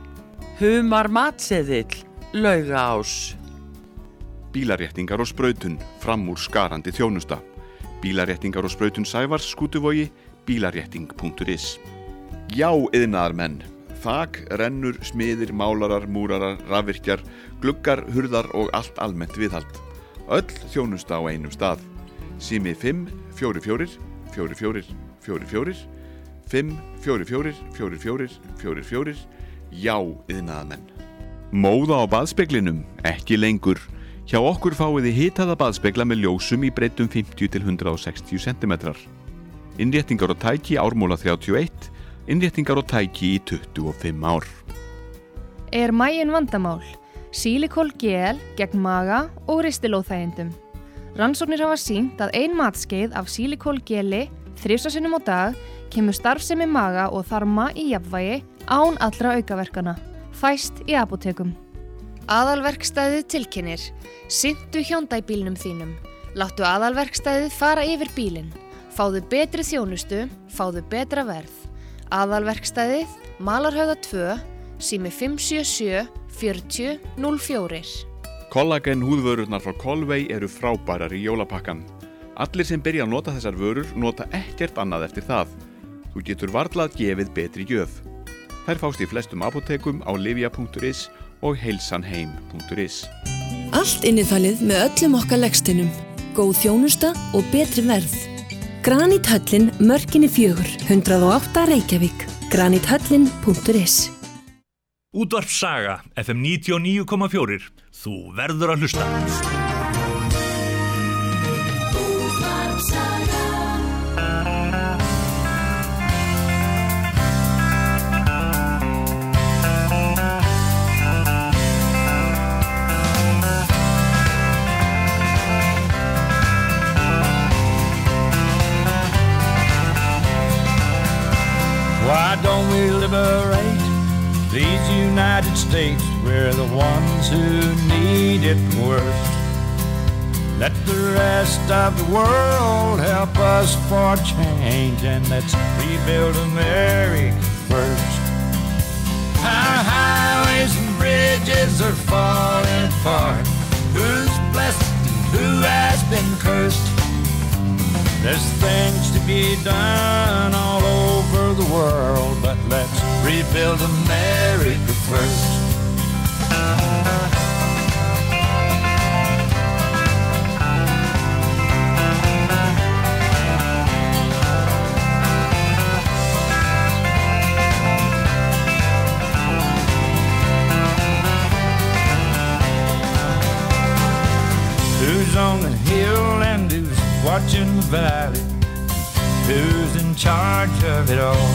S6: Humar matseðill, Laugaás.
S2: Bílaréttingar og sprautun, fram úr skarandi þjónusta. Bílaréttingar og sprautun Sævars, Skútuvogi, bílarétting punktur is. Já, iðnaðarmenn. Þak, rennur, smiðir, málarar, múrarar, rafvirkjar, gluggar, hurðar og allt almennt viðhald. Öll þjónusta á einum stað. Sími fimm fjögur fjögur, fjögur fjögur, fjögur fjögur, fimm fjögur fjögur, fjögur fjögur, fjögur fjögur. Já, iðnaðarmenn. Móða á baðspeglinum, ekki lengur. Hjá okkur fáið þið hitaða baðspegla með ljósum í breiddum fimmtíu til hundrað og sextíu sentimetrar. Innréttingar og tæki Ármúla þrjátíu og eitt, innréttingar og tæki í tuttugu og fimm ár.
S1: Er maginn vandamál? Silikol gel gegn maga og ristilóþægindum. Rannsóknir hafa sýnt að ein matskeið af silikol geli þrisvar sinnum á dag kemur starfsemi maga og þarma í jafnvægi án allra aukaverkana. Fæst í apótekum. Aðalverkstæðið tilkynnir. Sinntu Hyundai-bílnum þínum. Láttu aðalverkstæðið fara yfir bílinn. Fáðu betri þjónustu, fáðu betra verð. Aðalverkstæðið, Malarhauga tvö, sími fimm sjö sjö, fjörutíu, núll fjögur.
S2: Kollagen húðvörurnar frá Colvey eru frábærar í jólapakkan. Allir sem byrja að nota þessar vörur nota ekkert annað eftir það. Þú getur varla gefið betri gjöf. Þær fást í flestum apótekum á livia punktur is og heilsanheim punktur is.
S7: Allt innifalið með öllum okkar legstinnum. Góð þjónusta og betri verð. Granithöllin, Mörkinni fjögur, hundrað og átta Reykjavík. granithöllin punktur is.
S8: Útvarp Saga, F M níutíu og níu komma fjögur. Þú verður að hlusta. Útvarp Saga.
S3: Why don't we liberate these United States? We're the ones who need it worst. Let the rest of the world help us for change, and let's rebuild America first. Our highways and bridges are falling apart. Who's blessed and who has been cursed? There's things to be done all over the world, but let's rebuild America first. Who's on the hill and who's watching the valley? Who's in charge of it all?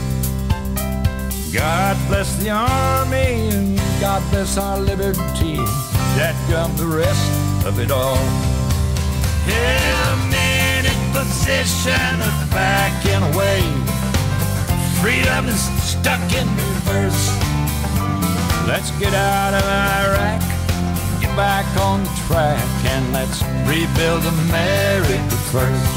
S3: God bless the army and God bless our liberty. That comes the rest of it all. Yeah, men in position of backing away. Freedom is stuck in reverse. Let's get out of Iraq, get back on track, and let's rebuild America first.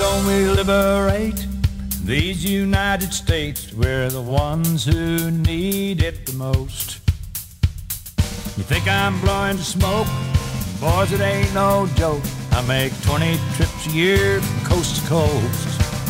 S3: don't we liberate these United States? We're the ones who need it the most. You think I'm blowing smoke? Boys, it ain't no joke. I make twenty trips a year from coast to coast.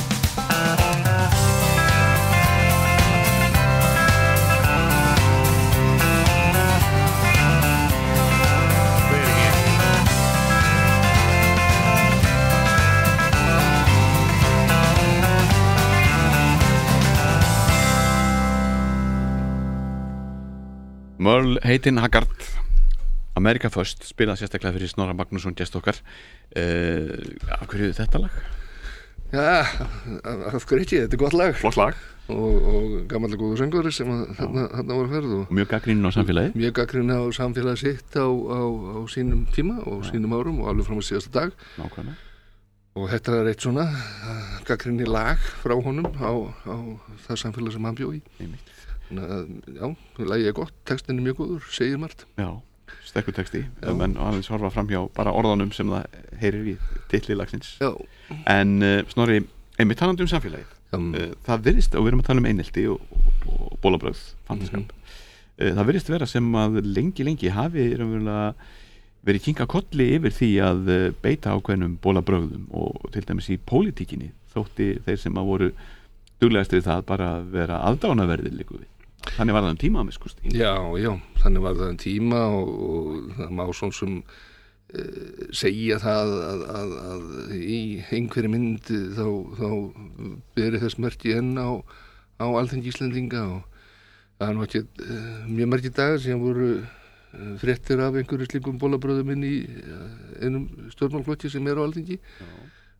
S2: Merle Hayden Haggard, America First, spilað sérstaklega fyrir Snorra Magnússon gest okkar. uh, Af hverju þetta lag?
S4: Já, af hverju ekki, þetta er gott lag.
S2: Flott lag.
S4: Og, og gammallega góður söngvari sem þarna var að ferð.
S2: Og mjög gagnrýnin á samfélagið.
S4: Mjög gagnrýnin á samfélagið sitt á, á, á sínum tíma og Já. Sínum árum og alveg fram á síðasta dag.
S2: Nákvæmlega.
S4: Og þetta er eitt svona gagnrýni lag frá honum á, á það samfélag sem hann bjó í.
S2: Einmitt.
S4: Já, lagið er gott, textin er mjög góður, segir margt.
S2: Já, sterkur texti, en aðeins horfa fram hjá bara orðanum sem það heyrir við titli lagsins.
S4: Já.
S2: En uh, Snorri, einmitt talandi um samfélagið, uh, það virðist, og við erum að tala um einelti og, og, og bólabröð, fantaskap, mm-hmm. uh, það virðist vera sem að lengi, lengi hafi verið kinka kolli yfir því að uh, beita ákveðnum bólabröðum og til dæmis í pólitíkinni þótti þeir sem að voru duglegast við það bara að vera aðdánaverðir líku við. Þannig var það um tíma að miskusti.
S4: Já, já, þannig var það um tíma og, og það má svona sem uh, segja það að, að, að í einhverju mynd þá, þá beri þess merki enn á, á Alþingi Íslendinga og það er nú ekki uh, mjög merki dagar sem voru uh, fréttir af einhverju slíkum bólabröðum inn í uh, einum stjórnmálflokki sem er á Alþingi já.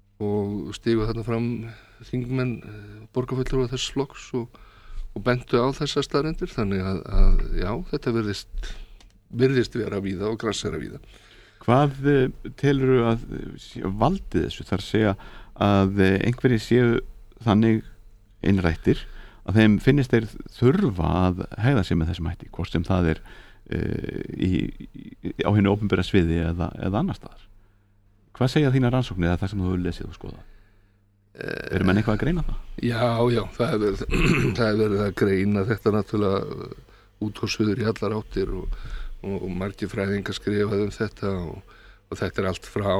S4: Og stigu þarna fram þingmenn uh, borgarfulltrúar þess flokks og og bentu á þessar staðreyndir þannig að, að já, þetta virðist virðist vera víða og grassera víða.
S2: Hvað telurðu að valdi þessu þar segja að einhverjir séu þannig innrættir að þeim finnist þeir þurfa að hegða sig með þessum hætti, hvort sem það er uh, í, í, á hinu opinbera sviði eða, eða annar staðar? Hvað segja þína rannsóknir eða það sem þú hefur lesið og skoðað? Erum menn eitthvað að greina það?
S4: Já, já, það er verið, það er verið að greina þetta náttúrulega út og suður í allar áttir og, og, og margir fræðingar skrifað um þetta og, og þetta er allt frá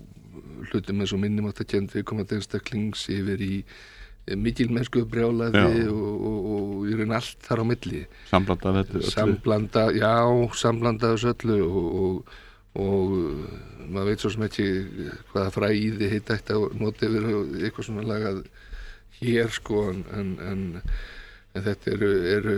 S4: hlutum eins og minnimáttakennd viðkomandi einstaklings yfir í mikilmennsku brjálæði og, og, og í raun allt þar á milli.
S2: Samblanda þetta öllu?
S4: Samblanda, já, samblanda þessu öllu og, og og maður veit svo sem ekki hvaða fræði heita þetta og noti yfir eitthvað svona lagað hér sko en, en, en þetta eru, eru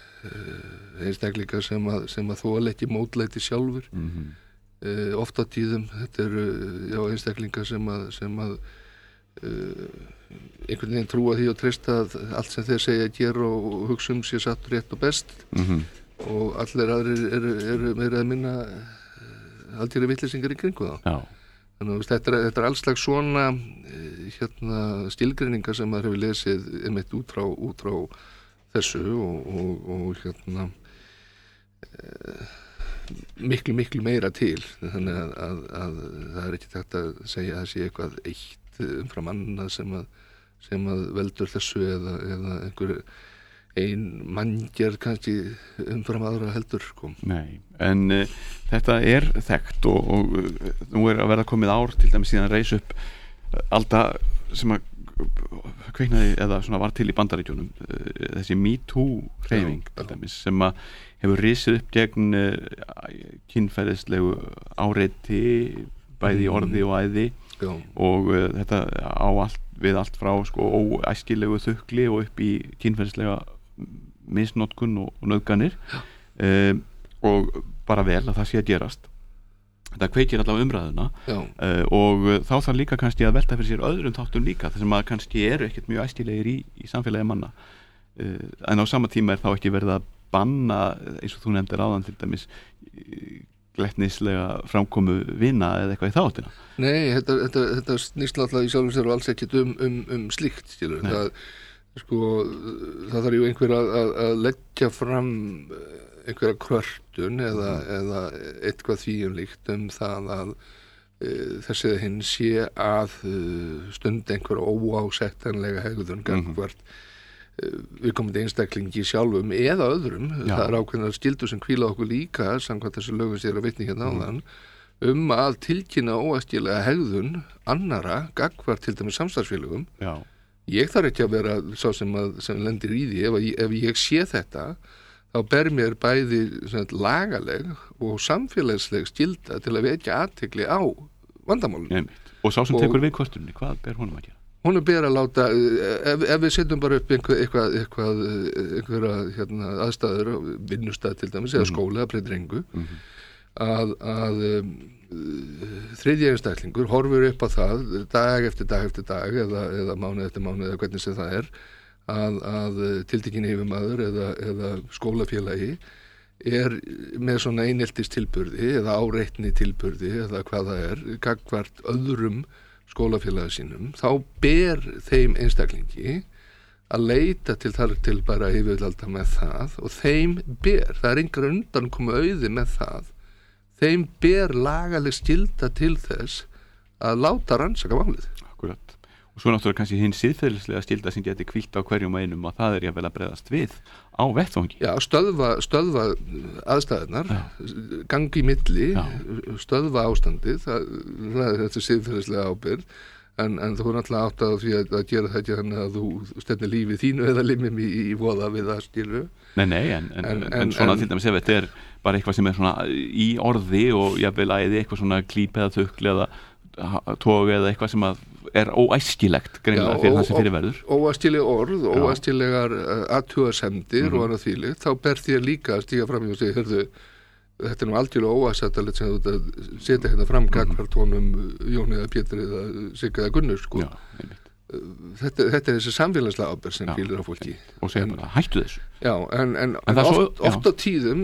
S4: einstaklingar sem að, sem að þola ekki mótlæti sjálfur mm-hmm. uh, oft á tíðum þetta eru já, einstaklingar sem að, sem að uh, einhvern veginn trúa því og treysta að allt sem þeir segja að gera og, og hugsa um sé satt rétt og best mm-hmm. og allir aðrir eru, eru meira að minna aldrei vitleysingar í kringu þá.
S2: Já.
S4: Þannig að þetta er, þetta er alls slags svona hérna, stílgreiningar sem maður hefur lesið einmitt út frá, út frá þessu og, og, og hérna e, miklu, miklu meira til. Þannig að, að, að það er ekki þetta að segja að það sé eitthvað eitt umfram annað sem að, sem að veldur þessu eða, eða einhver ein manngerð kannski umfram aðra heldur kom.
S2: Nei, en uh, þetta er þekkt og, og uh, nú er að verða komið ár til dæmis síðan að reis upp uh, alda sem að kveiknaði eða svona var til í Bandaríkjunum uh, þessi Me Too hreyfing til dæmis sem að hefur risið upp gegn uh, kynferðislegu áreiti bæði í orði og æði
S4: Já.
S2: Og uh, þetta á allt við allt frá sko óæskilegu þukli og upp í kynferðislega misnotkun og, og nauðganir uh, og bara vel að það sé að gerast þetta kveikir allavega umræðuna uh, og uh, þá þarf líka kannski að velta fyrir sér öðrum þáttum líka þar sem að kannski eru ekkert mjög æskilegir í, í samfélagi manna uh, en á sama tíma er þá ekki verið að banna eins og þú nefndir áðan til dæmis glettnislega framkomu vina eða eitthvað í þáttina.
S4: Nei, þetta, þetta, þetta snýst náttúrulega í sjálfum sér og alls ekkert um, um, um slíkt skilur. Það, sko, það þarf ju einhver að, að, að leggja fram einhverja kvörtun eða, mm. eða eitthvað því um líkt um það að, þessi eða hinn sé að stunda einhver óásettanlega hegðun gangvart mm-hmm. við komum til einstaklingi sjálfum eða öðrum, Já. Það er ákveðnar skyldur sem hvíla okkur líka samkvæmt þessu lögum sér að vitni hérna áðan mm. um að tilkynna óæskilega hegðun annara gangvart til dæmis samstarfsfélögum
S2: Já.
S4: Ég þarf ekki að vera sá sem, að, sem lendir í því ef, að, ef ég sé þetta þá ber mér bæði svona, lagaleg og samfélagsleg skylda til að vekja athygli á vandamálunum.
S2: Og sá sem og, tekur við kostunni, hvað ber honum að gera?
S4: Honum ber að láta, ef, ef við setjum bara upp einhver, eitthvað, eitthvað, einhverja hérna, aðstæður, vinnustað til dæmis, mm-hmm. eða skóla, að breytir engu, mm-hmm. að, að um, þriðji einstaklingur horfur upp á það dag eftir dag eftir dag eða, eða mánuð eftir mánuð eða hvernig sem það er að, að tiltekinn yfirmaður eða, eða skólafélagi er með svona eineltis tilburði eða áreitni tilburði eða hvað það er, gagnvart öðrum skólafélagi sínum, þá ber þeim einstaklingi að leita til þar til bara yfirvalda með það og þeim ber, það er einhver undan koma auði með það þeim ber lagaleg skylda til þess að láta rannsaka málið.
S2: Akkurat. Og svo náttúrulega kannski hinn siðferðislega skylda sem geti hvílt á hverjum einum og það er ég vel að bregðast við á vettvangi.
S4: Já, stöðva, stöðva aðstæðunar, gangi í milli, Já. Stöðva ástandið, það, það er þetta siðferðislega ábyrgð, en, en þú er náttúrulega átt að því að, að gera þetta þannig að þú stefnir lífið þínu eða limim í, í voða við það skilu.
S2: Nei, nei, en, en, en, en svona en, til dæmis ef þetta er bara eitthvað sem er svona í orði og jafnvel æði eitthvað svona klíp eða þukli eða tóg eða eitthvað sem að er óæskilegt greinilega fyrir það sem fyrir verður.
S4: Óæskileg orð, óæskilegar athugasemdir mm-hmm. og annað þvílíkt, þá ber þér líka að stíga fram í og segja, hörðu, þetta er nú algjörlega óæsættalegt sem þú setja hérna fram gagnvart honum Jóni eða Pétur eða Sigga eða Gunnur, sko.
S2: Já, einmitt.
S4: Þetta, þetta er þessi samfélagslega ábyrgð sem hvílir á fólki
S2: og segja bara hættu þessu
S4: já, en, en,
S2: en, en
S4: oft,
S2: svo,
S4: oft á tíðum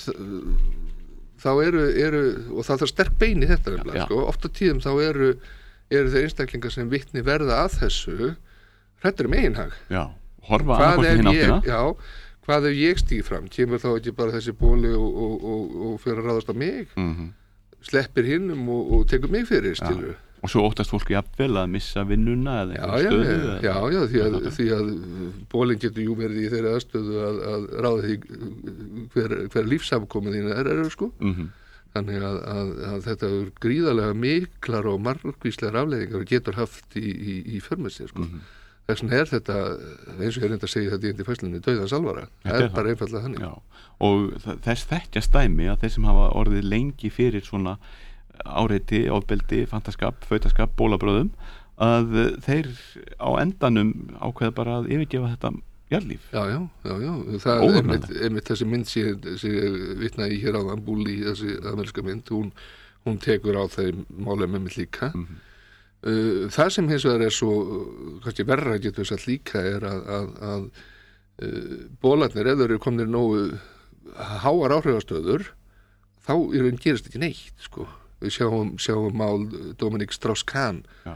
S4: þá eru, eru og það þarf sterk bein í þetta nefnilega, sko. Oft á tíðum þá eru, eru þeir einstaklingar sem vitni verða að þessu hrættur um eiginhag
S2: já, horfa annað hvort í hinn áttina
S4: já, hvað ef ég stíg fram kemur þá ekki bara þessi bóli og, og, og, og fyrir að ráðast á mig mm-hmm. sleppir hinnum og, og tekur mig fyrir stílu
S2: og svo óttast fólki jafnvel að missa vinnuna eða einhver
S4: já,
S2: stöðu
S4: já, já, já, því að, því að bólinn getur jú verið í þeirri aðstöðu að, að ráða því hver, hver lífsafkomið þín er, er sko. mm-hmm. Þannig að, að, að þetta er gríðarlega miklar og margvíslegar afleiðingar og getur haft í, í, í förmið sér sko. mm-hmm. Þess vegna er þetta, eins og ég reyndi að segja þetta í endi fæslunni, dauðans alvara það er, er bara einfallega þannig
S2: já. Og þess þekkjast dæmi að þeir sem hafa orðið lengi fyrir svona áreiti, ofbeldi, fantaskap, fautaskap, bólabröðum að þeir á endanum ákveða bara að yfirgefa þetta jarðlíf.
S4: Já, já, já, já. Það er einmitt, einmitt þessi mynd sem ég vitnaði hér áðan, Bully, þessi ameríska mynd, hún, hún tekur á þeim málum með mig líka. Mm-hmm. Uh, það sem hins vegar er svo, kannski verra getur við satt líka er að, að, að uh, bólarnir, ef þeir eru komnir nógu háar áhrifastöður, þá í raun gerist ekki neitt, sko. Við sjáum, sjáum mál Dominic Strauss-Kahn uh,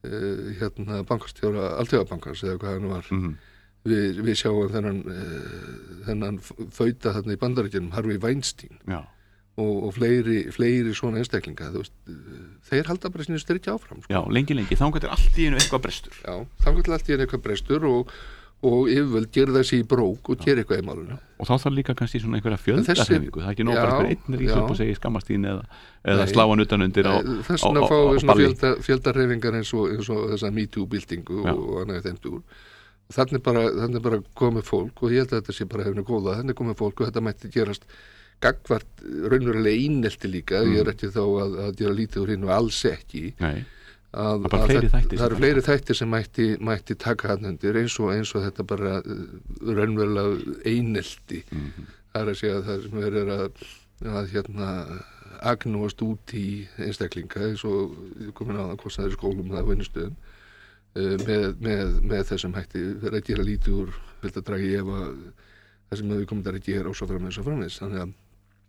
S4: hérna bankastjóra Alþjóðabankans eða hvað hann var mm-hmm. við, við sjáum þennan uh, þennan fauta þarna í Bandaríkjunum Harvey Weinstein og, og fleiri, fleiri svona einstaklinga þú veist, uh, þeir halda bara sínu styrkja áfram sko.
S2: Já, lengi lengi, þangað er allt í einu eitthvað brestur
S4: Já, þangað er allt í einu eitthvað brestur og og yfirvöld gera þessi í brók og gera eitthvað í málunum.
S2: Og þá þarf líka kannski svona einhverja fjöldahreyfingu, það er ekki nóg bara fyrir einn rík upp og segja skamastín eða, eða slá hann utan undir á, á, á,
S4: þess vegna fáum við svona fjölda, fjöldahreyfingar eins og, eins og þessa MeToo-byltingu og, og annað þeim dúr. Þannig bara, þannig bara komið fólk og ég held að þetta sé bara hefinu góða, þannig komið fólk og þetta mætti gerast gagvart raunverulega einelti líka, mm. ég er ekki þá að, að gera lítið úr hinn og alls ekki. Nei. Að, að það, það eru fleiri þættir sem mætti, mætti taka hann undir eins og, eins og þetta bara raunverulega einelti mm-hmm. það er að segja að það sem er að, að hérna agnúast út í einstaklinga eins og komin á það hvort það er í skólum það vinnustöðum uh, með, með, með þessum hætti verið að gera lítið úr vilt að draga í efa það sem við komum þar að gera og svo framins og framins þannig að,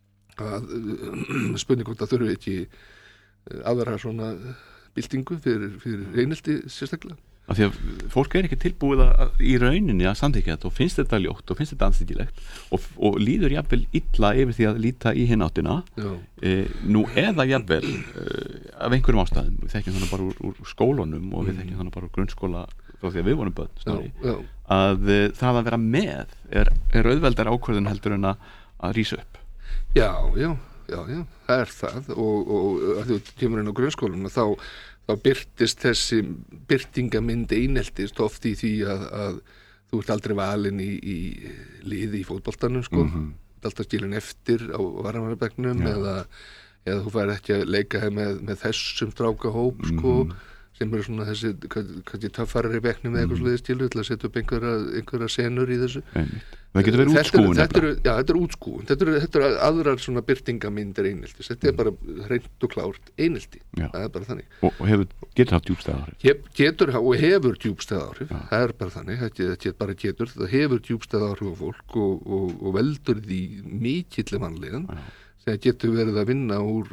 S4: að spurning hvort það þurfi ekki aðra svona byltingu fyrir, fyrir einelti sérstaklega.
S2: af því að fólk er ekki tilbúið að, í rauninni að samþykkja þetta og finnst þetta ljótt og finnst þetta andstyggilegt og, og líður jafnvel illa yfir því að líta í hinn áttina e, nú eða jafnvel e, af einhverjum ástæðum, við þekkjum þannig bara úr, úr skólunum og við þekkjum þannig bara úr grunnskóla frá því að við vorum börn snarri, já, já. að e, það að vera með er, er auðveldar ákvörðun heldur en að, að rísa upp.
S4: Já, já, já, já, það er það og, og að þú kemur inn á grunnskóluna þá þá byrtist þessi byrtingamynd eineldist oft í því að, að þú ert aldrei valinn í, í liði í fótboltanum sko, mm-hmm. þú ert alltaf skilin eftir á varamabekknum eða, eða þú fær ekki að leika með, með þessum strákahóp sko, mm-hmm. sem eru svona þessi kannski töffarar í bekknum eða eitthvað sliðið stilu til að setja upp einhverja, einhverja senur í þessu.
S2: Einmitt. Það getur verið útskúin.
S4: Þetta eru, já, þetta eru útskúin. Þetta eru, þetta eru aðrar svona byrtingamyndir eineltis. Þetta er bara hreint og klárt einelti. Já. Það er bara þannig.
S2: Og, og hefur, getur haft djúpstæð áhrif.
S4: Hef, getur og hefur djúpstæð áhrif. Já. Það er bara þannig. Þetta, þetta er bara getur. Það hefur djúpstæð áhrif á fólk og, og, og veldur því mikilli mannlegan sem getur verið að vinna úr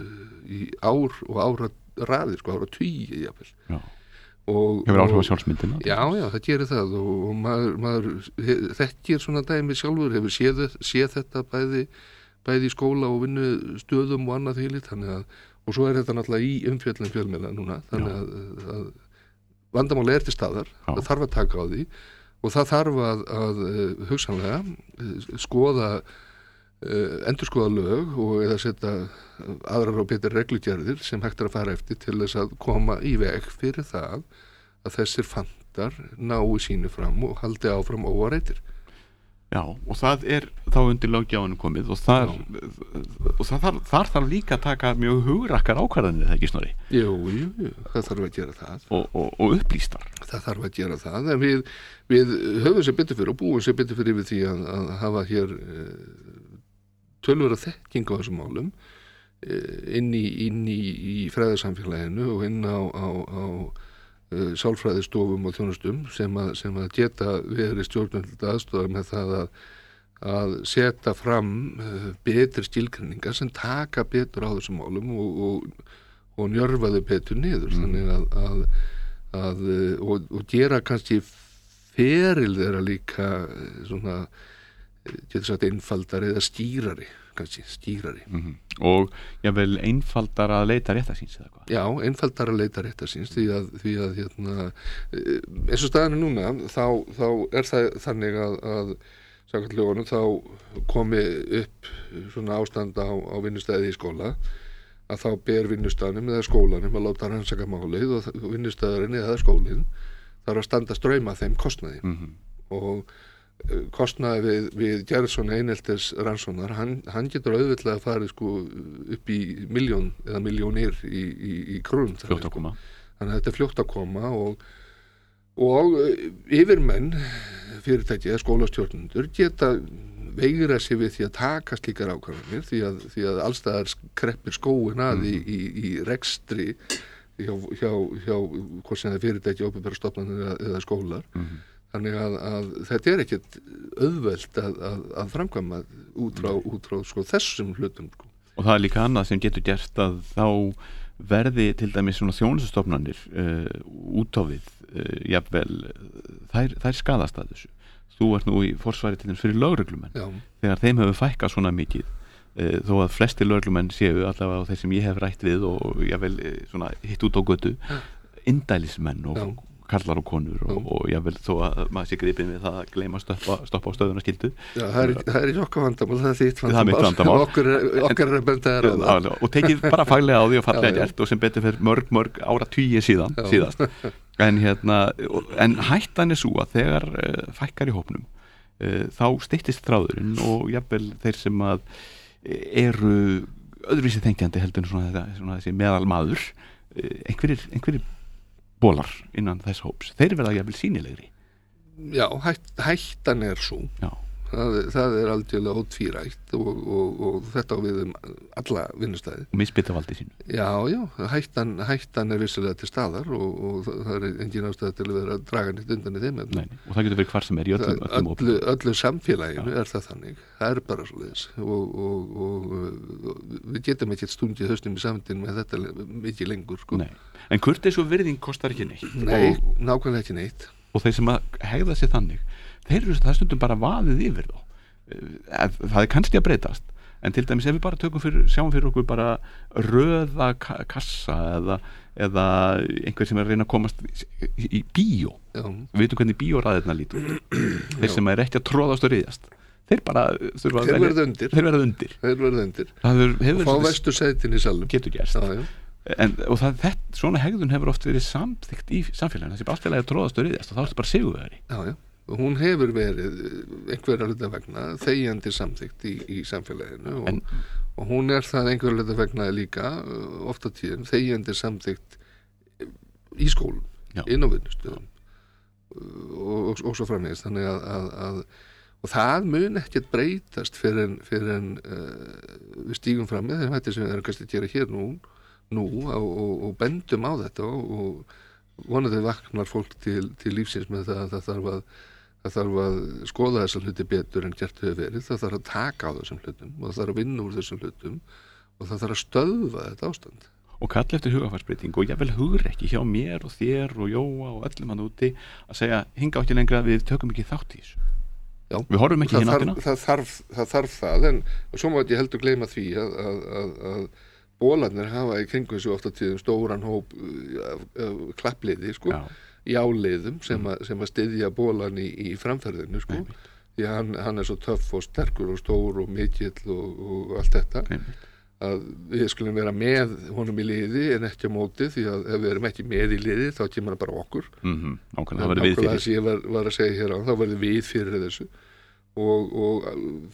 S4: í ár og ára raðir, sko, ára tugi jafnvel. Já. Og,
S2: hefur áhrif á sjálfsmyndina.
S4: Já, já, það gerir það og, og maður, maður þekkir svona dæmi sjálfur, hefur séð, séð þetta bæði, bæði í skóla og vinnu stöðum og annað þvílít, þannig að, og svo er þetta náttúrulega í umfjöllum fjölmiðla núna, þannig að, að vandamáli er til staðar, já. Það þarf að taka á því og það þarf að, að hugsanlega skoða Uh, endurskoða lög og eða setja aðrar og betri reglugerðir sem hægt er að fara eftir til þess að koma í veg fyrir það að þessir fantar nái sínu fram og haldi áfram óvareitir.
S2: Já, og það er þá undir löggjáfanum komið og þar, og það þar, þar þarf líka að taka mjög hugrakkar ákvarðanir, það ekki Snorri?
S4: Jú, jú, jú, það þarf að gera það.
S2: Og, og, og upplýstar. Það
S4: þarf að gera það, en við, við höfum sér betur fyrir og búum sér betur fyrir við því að, að hafa hér uh, tölvöra þekking á þessum málum inn í, inn í, í fræðarsamfélaginu og inn á, á, á uh, sálfræðistofum og þjónustum sem að, sem að geta verið stjórnvöld aðstofar með það að, að setja fram uh, betri skilgreiningar sem taka betur á þessum málum og, og, og njörfa þau betur niður mm. þannig að, að, að og, og gera kannski feril þeirra líka svona getur sagt einfaldari eða skýrari kannski, skýrari
S2: mm-hmm. og jável einfaldara að leita réttarsýns eða hvað?
S4: Já, einfaldara að leita réttarsýns því að, því að hérna, eins og staðinu núna þá, þá er það þannig að, að samkvæmt lögunum þá komi upp svona ástand á, á vinnustæði í skóla að þá ber vinnustæðinum eða skólanum að láta rannsaka málið og vinnustæðurinn eða skólinn þarf að standa straum af þeim kostnaði mm-hmm. og kostnaði við, við gerð svona eineltis rannsóknar, hann, hann getur auðvitað að fara sko, upp í miljón eða miljónir í, í, í krún
S2: fljótt að koma
S4: þannig að þetta er fljótt að koma og, og yfirmenn fyrirtæki eða skólastjórnendur geta veigra sig við því að taka slíkar ákvarðanir því að, því að allstaðar kreppir skóin að mm. í, í, í rekstri hjá, hjá, hjá hvort sem það er fyrirtæki, opinberar stofnanir eða, eða skólar mm. Þannig að, að þetta er ekkert auðvelt að, að, að framkvæma út frá, út frá sko, þessum hlutum. Sko.
S2: Og það er líka annað sem getur gert að þá verði til dæmis svona þjónustustofnanir uh, út á við, uh, jafnvel, þær, þær skadast að þessu. Þú ert nú í forsvari til þess fyrir lögreglumenn. Já. Þegar þeim hefur fækkað svona mikið, uh, þó að flesti lögreglumenn séu allavega á þeir sem ég hef rætt við og jafnvel uh, svona hitt út á götu, indælismenn og Já. Karlar og konur og, og jável þó að maður sé gripið með það að gleyma að stoppa, stoppa á stöðuna skildu.
S4: Já, það er, það er í okkar vandamál, það er þitt vandamál.
S2: Það er mitt vandamál.
S4: Okkur er, okkar er bendað að það.
S2: Og tekið bara faglega á því og fallega gert og sem betur fyrir mörg, mörg ára tugi síðan, já. síðast. En, hérna, en hættan er svo að þegar uh, fækkar í hópnum, uh, þá styttist þráðurinn og jável þeir sem að eru öðruvísi þengjandi heldur en svona, svona þessi meðal maður, uh, einhverjir, einhverjir bólar innan þess hóps, þeir verða jafnvel sýnilegri.
S4: Já, hætt, hættan er svo
S2: Já.
S4: það, það er algjörlega ótvírætt og, og, og þetta á við um alla vinnustæði.
S2: Og misbyttavaldi sínu.
S4: Já, já, hættan, hættan er vissilega til staðar og, og það er engin ástæða til að vera að draga nýtt undan í þeim.
S2: Nei, og það getur verið hvar sem er í öllum, öllum
S4: öllu, öllu samfélaginu já. Er það þannig. Það er bara svoleiðis og, og, og, og við getum ekki stungið hausnum í samtíðin með þetta mikið lengur, sko. Nei,
S2: en kurteis og virðing kostar ekki neitt.
S4: Nei,
S2: og,
S4: nákvæmlega ekki neitt.
S2: Og þeir sem að hegða sér þannig, þeir eru það stundum bara vaðið yfir þá. Það er kannski að breytast, en til dæmis ef við bara tökum fyrir, sjáum fyrir okkur bara röða kassa eða, eða einhver sem er að reyna að komast í, í bíó. Já. Við veitum hvernig bíóraðirna lítur. Þeir sem er ekki að tróðast og riðjast. Þeir bara þurfa að
S4: þeir verða undir.
S2: Þeir verða undir.
S4: Þeir verða undir.
S2: Það hefur, hefur
S4: og fá vestu sætin í salum.
S2: Getur gerst.
S4: Já, já.
S2: En, og það, þetta, svona hegðun hefur oft verið samþykkt í samfélaginu. Það sé bara alltaf að tróðast og riðjast og þá er þetta bara sigurvegari.
S4: Já, já. Og hún hefur verið einhverja hluta vegna þegjandi samþykkt í, í samfélaginu og,
S2: en,
S4: og hún er það einhverja hluta vegna líka ofta tíðum þegjandi samþykkt í skólum, já. Inn á vinnustöðum og, og, og svo framvegis þannig að, að, að og það mun ekkert breytast fyrir en, fyrir en uh, við stígum fram með þeim hætti sem við erum kannski að gera hér nú, nú og, og, og bendum á þetta og, og vonandi vaknar fólk til, til lífsins með það að það þarf að það þarf að skoða þessar hluti betur en gert hefur verið, það þarf að taka á þessum hlutum og það þarf að vinna úr þessum hlutum og það þarf að stöðva þetta ástand.
S2: Og kalla eftir hugarfarsbreytingu og ég vel hugur ekki hjá mér og þér og Jóa og öllum hann úti að segja hinga á ekki lengra við tökum ekki þátt í þessu.
S4: Já,
S2: við horfum ekki hérna áttina.
S4: Það þarf það, þarf það en svo má ég heldur gleyma því að, að, að, að bólarnir hafa í kringum sig ofta tíðum stóran hóp af, af klappliði, sko. Já. Jáliðum sem, mm. sem að styðja bólan í, í framferðinu sko. Því að hann, hann er svo töff og sterkur og stór og mikill og, og allt þetta Nei. Að við skulum vera með honum í liði en ekki á móti því að ef við erum ekki með í liði þá kemur hann bara okkur
S2: mm-hmm. Nákvæmlega, það verður við fyrir
S4: þess að ég var, var að segja hér á þá verður við fyrir þessu og, og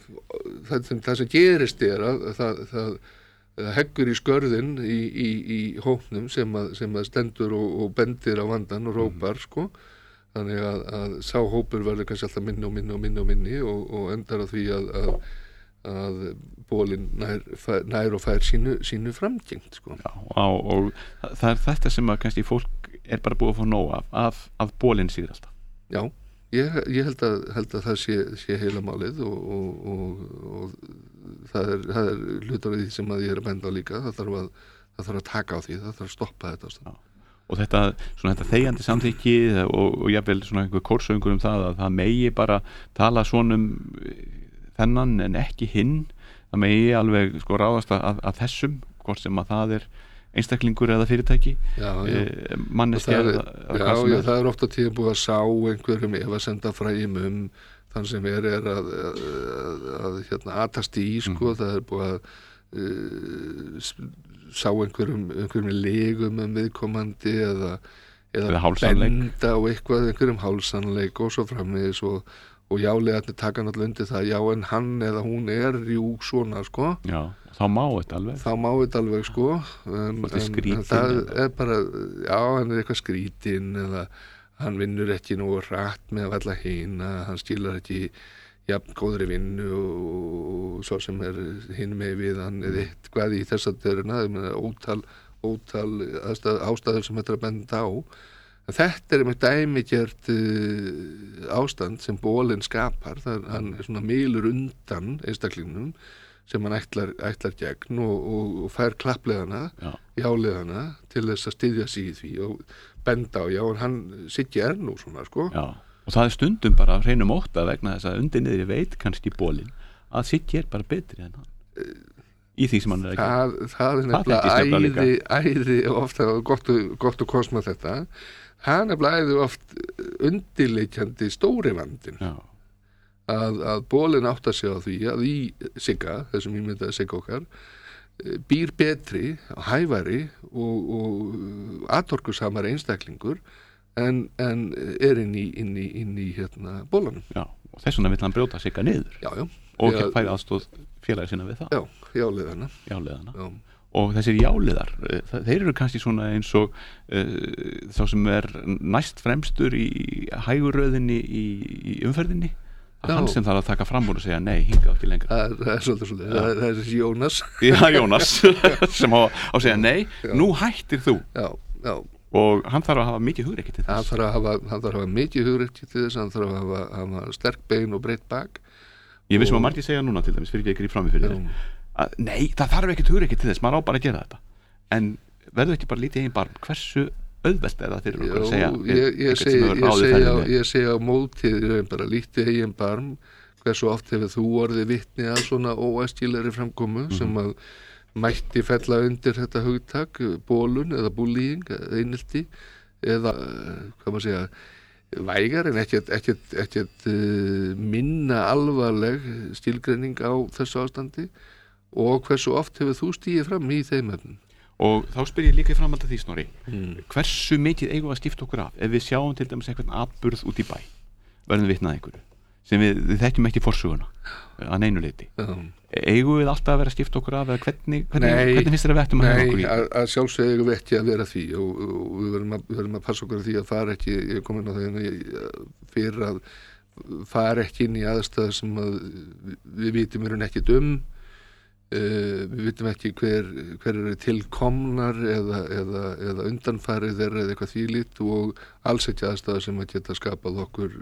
S4: það, það sem gerist er að það, það heggur í skörðin í, í, í hópnum sem að, sem að stendur og, og bendir á vandan og rópar mm. sko. Þannig að, að sá hópur verður kannski alltaf minni og minni og minni og minni og, og endar á því að, að, að bólinn nær, nær og fær sínu, sínu framgengt sko.
S2: Já, og, og það er þetta sem að kannski fólk er bara búið að fá nóg af, af, af bólinn síður alltaf.
S4: Já, ég, ég held, að, held að það sé, sé heila málið og, og, og, og það er, það er hlutur af því sem að ég er að benda á líka það þarf að, það þarf að taka á því það þarf að stoppa þetta ástand.
S2: Og þetta, svona þetta þegjandi samþykki og, og ég vel svona einhver kórsöngur um það að það megi bara tala svona um þennan en ekki hinn það megi alveg sko ráðast að, að þessum hvort sem að það er einstaklingur eða fyrirtæki
S4: já, já.
S2: E, manneskja
S4: það er, já, já, það er ofta tíðan búið að sá einhverjum ef að senda fræjum um þann sem er, er að, að, að, að hérna, atast í, sko, mm. það er búið að uh, sá einhverjum, einhverjum legum um viðkomandi eða, eða, eða benda á eitthvað, einhverjum hálsanleik og svo framvegis og, og jálegarnir taka náttúrulega undir það, já en hann eða hún er jú svona, sko.
S2: Já, þá má þetta alveg.
S4: Þá má þetta alveg, sko. En, en það eða. Er bara, já, hann er eitthvað skrítinn eða hann vinnur ekki nógu rætt með að valla hina, hann skilar ekki jafn góðri vinnu og, og svo sem er hinn með við hann eða eitthvað í þess að döruna, ótal, ótal ástæð, ástæður sem þetta er að benda á. Þetta er með dæmigjört uh, ástand sem bólinn skapar, það er hann er svona mýlur undan einstaklingnum sem hann ætlar, ætlar gegn og, og, og fær klapplegana, já. Jáliðana til þess að styðja sig í því og benda á, já, en hann Siggi er nú svona, sko.
S2: Já, og það er stundum bara hreinum ótta vegna þess að undir niðri veit kannski bólinn að Siggi er bara betri en hann í því sem hann er að gera.
S4: Það, það er nefnilega æði, æði ofta, gott, gott að kosma þetta, það er nefnilega æði oft undirleikjandi stóri vandinn. Já. Að, að bólinn átta sig á því að í Sigga, þessum ímyndaði Sigga okkar, býr betri, hæfari og, og atorkusamar einstaklingur en, en er inn í, inn í, inn í hérna, bólanum.
S2: Já, og þess vegna vill hann brjóta Sigga niður.
S4: Já, já.
S2: Og ja, færi aðstóð félagi sinna við það.
S4: Já, jáliðana.
S2: Jáliðana. Já. Og þessir jáliðar, þeir eru kannski svona eins og uh, þá sem er næst fremstur í hæguröðinni í, í umferðinni. að hann sem þarf að taka fram úr og segja nei, hingað ekki lengra.
S4: Það, það er svolítið svolítið, það, það er þessi Jónas.
S2: Já, Jónas, sem á að segja nei, já. Nú hættir þú.
S4: Já, já.
S2: Og hann þarf að hafa mikið hugrekki til þess.
S4: Hann þarf að hafa, hann þarf að hafa mikið hugrekki til þess, hann þarf að hafa, hafa sterk bein og breytt bak.
S2: Ég vissum að margir segja núna til dæmis, fyrir ekki ekki frammi fyrir þér, að nei, það þarf ekkert hugrekki til þess, maður á bara að gera þetta. En verður ekki bara lítið eigin barm, hversu auðvelt er það fyrir okkur að segja
S4: ég, ég segi, ég segi á, ég segi á mótið bara lítið eigin barm, hversu oft hefur þú orðið vitni að svona óæskilegri framkomu mm-hmm. sem að mætti fella undir þetta hugtak, bólun eða bullying, einelti eða, hvað maður segja, vægar en ekkert, ekkert, ekkert uh, minna alvarleg stílgreining á þessu ástandi og hversu oft hefur þú stíið fram í þeim efnum.
S2: Og þá spyr ég líka í framhald af því Snorri, mm. hversu mikið eigum við að skipta okkur af ef við sjáum til dæmis einhvern atburð út í bæ, verðum við vitnað einhverju sem við, við þekkjum ekki forsöguna að neinu leyti. Mm. Eigum við alltaf að vera að skipta okkur af eða hvernig, hvernig,
S4: nei,
S2: hvernig finnst þér að við ættum að hafa okkur í?
S4: Nei, að, að sjálfsögðu eigum við ekki að vera því og, og við verðum að, verðum að passa okkur að því að fara ekki, ég er komin á það fyrir að fara ekki inn í aðstæður sem að við, við vitum erum ekkert um. Uh, við vitum ekki hver, hver eru tilkomnar eða, eða, eða undanfarið þeirra eða eitthvað þvílít og alls ekki aðstæða sem að geta skapað okkur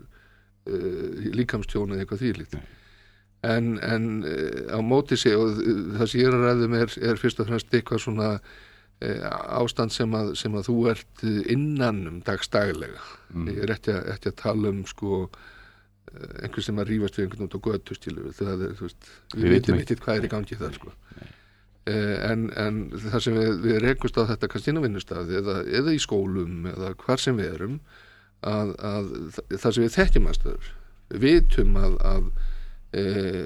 S4: uh, líkamstjón eða eitthvað þvílít en, en uh, á móti sig og það sem ég er að ræðum er, er fyrst og fremst eitthvað svona uh, ástand sem að, sem að þú ert innan um dagstaglega mm. ég er ekki að, ekki að tala um sko einhver sem að rífast við einhvern út á götu stílu það er, þú veist, við, við veitum ekkert hvað er í gangi þar sko eh, en, en það sem við, við rekust á þetta kannski inn á vinnustaf eða, eða í skólum eða hvar sem við erum að, að það sem við þekkjum aðstöður við vitum að, að e,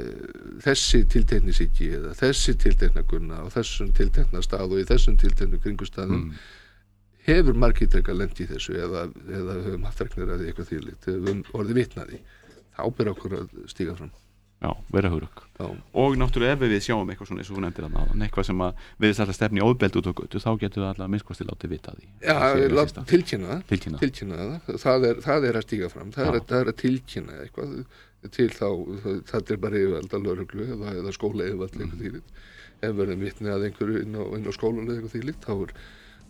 S4: þessi tiltekni sýki eða þessi tiltekna gunna á þessum tiltekna stað og í þessum tilteknu kringustafum mm. hefur margítrekka lent í þessu eða, eða höfum haft regnir að því eitthvað þýrlíkt höfum orðið vitnaði þá ber okkur að stíga fram.
S2: Já, vera hugrekk. Og náttúrulega ef við sjáum eitthvað svona eins og hún nefndir að náðan, eitthvað sem að við þarf stefni ofbeldi út á götu, þá getum við alltaf minnskosti látið vita því.
S4: Já, lát, tilkynna, tilkynna. tilkynna það. Það er, það er að stíga fram, það er, það er að tilkynna eitthvað til þá, það, það er bara yfirvalda lögreglu eða, eða skóla yfirvalda eitthvað mm. þýrlíkt. Ef verðum vitni að einhverju inn á, inn á skólanlega eitthvað þýrlíkt, þá er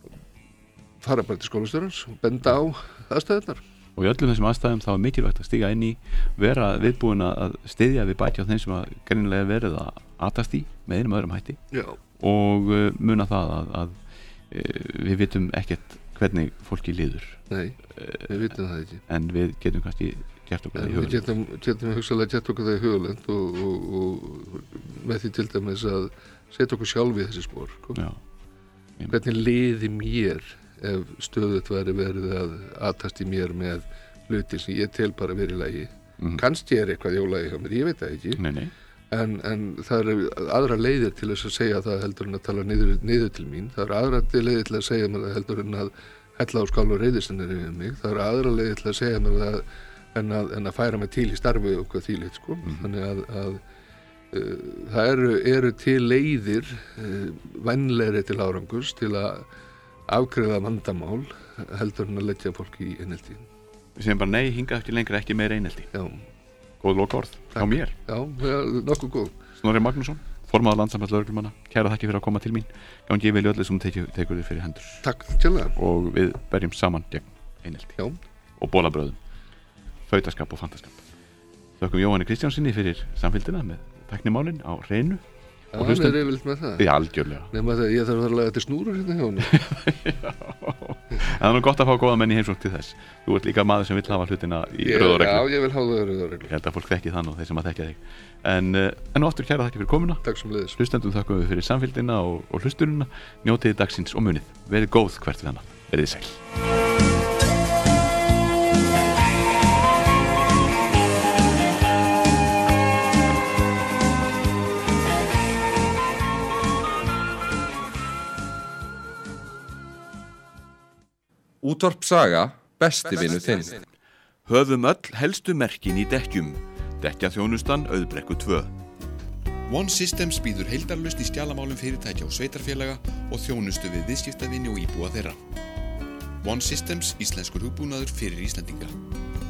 S4: fara bara til skólastjórans og benda á aðstæðurnar.
S2: Og í öllum þessum aðstæðum þá er mikilvægt að stíga inn í vera viðbúin að styðja við bæti á þeim sem að greinilega verið að atast í með einum öðrum hætti
S4: Já.
S2: Og uh, muna það að, að uh, við vitum ekkert hvernig fólki líður.
S4: Nei, við vitum það ekki.
S2: En við getum kannski gert okkur það í hugulegt.
S4: Við getum, getum hugsalega gert okkur það í hugulegt og, og, og með því til dæmis að setja okkur sjálf í þessi spór. Já. Hvernig liði mér ef stöðut væri verið að atast í mér með hluti sem ég tel bara verið í lagi mm. kannski er eitthvað jólagi hjá mér, ég veit það ekki
S2: nei, nei.
S4: En, en það eru aðra leiðir til þess að segja það heldur en að tala niður, niður til mín það eru aðra leiðir til að segja mér það heldur en að hella á skál og reyðistinnir yfir mig það eru aðra leiðir til að segja mér það en að, en að færa mig til í starfi og hvað þýlit sko mm. þannig að, að uh, það eru, eru til leiðir uh, vænlegri til árangurs til að afgreiða vandamál heldur en að leggja fólk í einelti.
S2: Við segjum bara nei, hingað ekki lengra, ekki meira einelti.
S4: Já.
S2: Góð lokaorð á mér.
S4: Já, ja, nokkuð góð.
S2: Snorri Magnússon, formaður Landssambands lögreglumanna, kæra þakki fyrir að koma til mín. Gangi yfir öllu sem tekur, tekur þið fyrir hendur.
S4: Takk, kjærlega.
S2: Og við berjum saman gegn einelti.
S4: Já.
S2: Og bolabröðum, fautaskap og fantaskap. Þökkum Jóhanni Kristjánsinni fyrir samfylgdina með tæknimálin á hreinu.
S4: Já, hann er yfirleitt með það.
S2: Já, algjörlega.
S4: Nefna það, ég þarf að laga til snúrur hérna hjá henni.
S2: Já, það er nú gott að fá góða menn í heimsókn til þess. Þú ert líka maður sem vill hafa hlutina í röð og reglu.
S4: Já, ég vil hafa það í röð og reglu.
S2: Ég held að fólk þekki það nú, þeir sem að þekkja þig. En enn og aftur kæra þakki fyrir komuna.
S4: Takk sem leiðis.
S2: Hlustendum þakkum við fyrir samfylgdina og, og hlustunina. Njótiði dagsins og munið. Verið góð hvert við annað. Verið sæl.
S5: Útvarp Saga, besti vinur þinn.
S2: Höfum öll helstu merkin í dekkjum. Dekkjaþjónustan Auðbrekku tvö.
S9: One Systems býður heildarlausn í skjalamálum fyrirtækja og sveitarfélaga og þjónustu við viðskiptavinni og íbúa þeirra. One Systems, íslenskur hugbúnaður fyrir Íslendinga.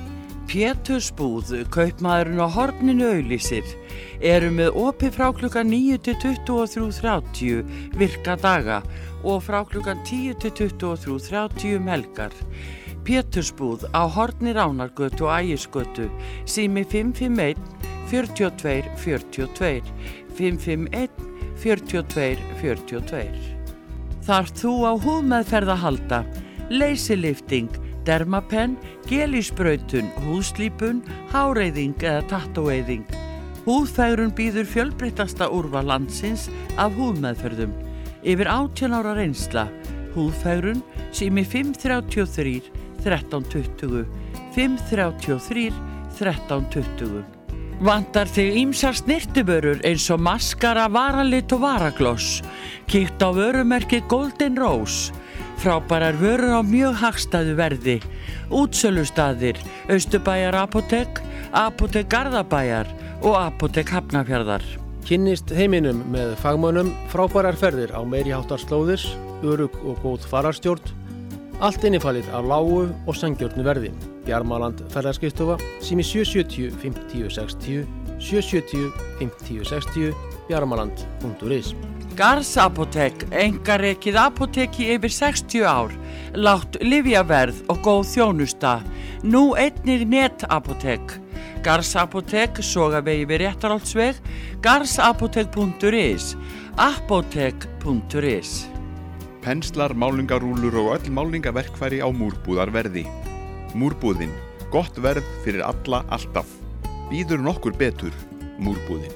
S6: Pétursbúð, kaupmaðurinn á horninu auglýsir, eru með opið frá klukkan níu til tuttugu og þrjú þrjátíu virka daga og frá klukkan tíu til tuttugu og þrjú þrjátíu um helgar. Pétursbúð á horni Ránargötu og Ægisgötu, sími fimm fimm einn fjörutíu og tvö fjörutíu og tvö, fimm fimm einn fjörutíu og tvö fjörutíu og tvö. Þarft þú á húðmeðferð að halda, leysilifting, dermapenn, gelísbrautun, húðslípun, háreyðing eða tattóeyðing. Húðfegrun býður fjölbreyttasta úrval landsins af húðmeðferðum. Yfir átján ára reynsla. Húðfegrun, sími fimm þrjátíu og þrjú þrettán tuttugu, fimm þrjátíu og þrjú þrettán tuttugu. Vantar þig ýmsar snyrtivörur eins og maskara, varalit og varagloss. Kíkt á vörumerkið Golden Rose. Frábærar vörur á mjög hagstæðu verði. Útsölustaðir, Austurbæjar apótek, apótek Garðabæjar og apótek Hafnarfjarðar.
S10: Kynnist heiminum með fagmönnum, frábærar ferðir á meiriháttar slóðir, örugg og góð fararstjórn, allt innifalið á lágu og sanngjarnu verði. Bjarmaland ferðarskrifstofa, sími sjö sjö núll fimm núll sex núll, sjö sjö núll fimm núll sex núll, bjarmaland punktur is.
S6: Garðs apótek, einkarekið apóteki yfir sextíu ár, lágt lyfjaverð og góð þjónusta. Nú einnig netapótek. Garðs apótek, Sogavegi við Réttarholtsveg, garðsapótek punktur is, apótek punktur is.
S2: Penslar, málingarúlur og öll málingaverkfæri á múrbúðarverði. Múrbúðin, gott verð fyrir alla alltaf. Býður nokkur betur, múrbúðin.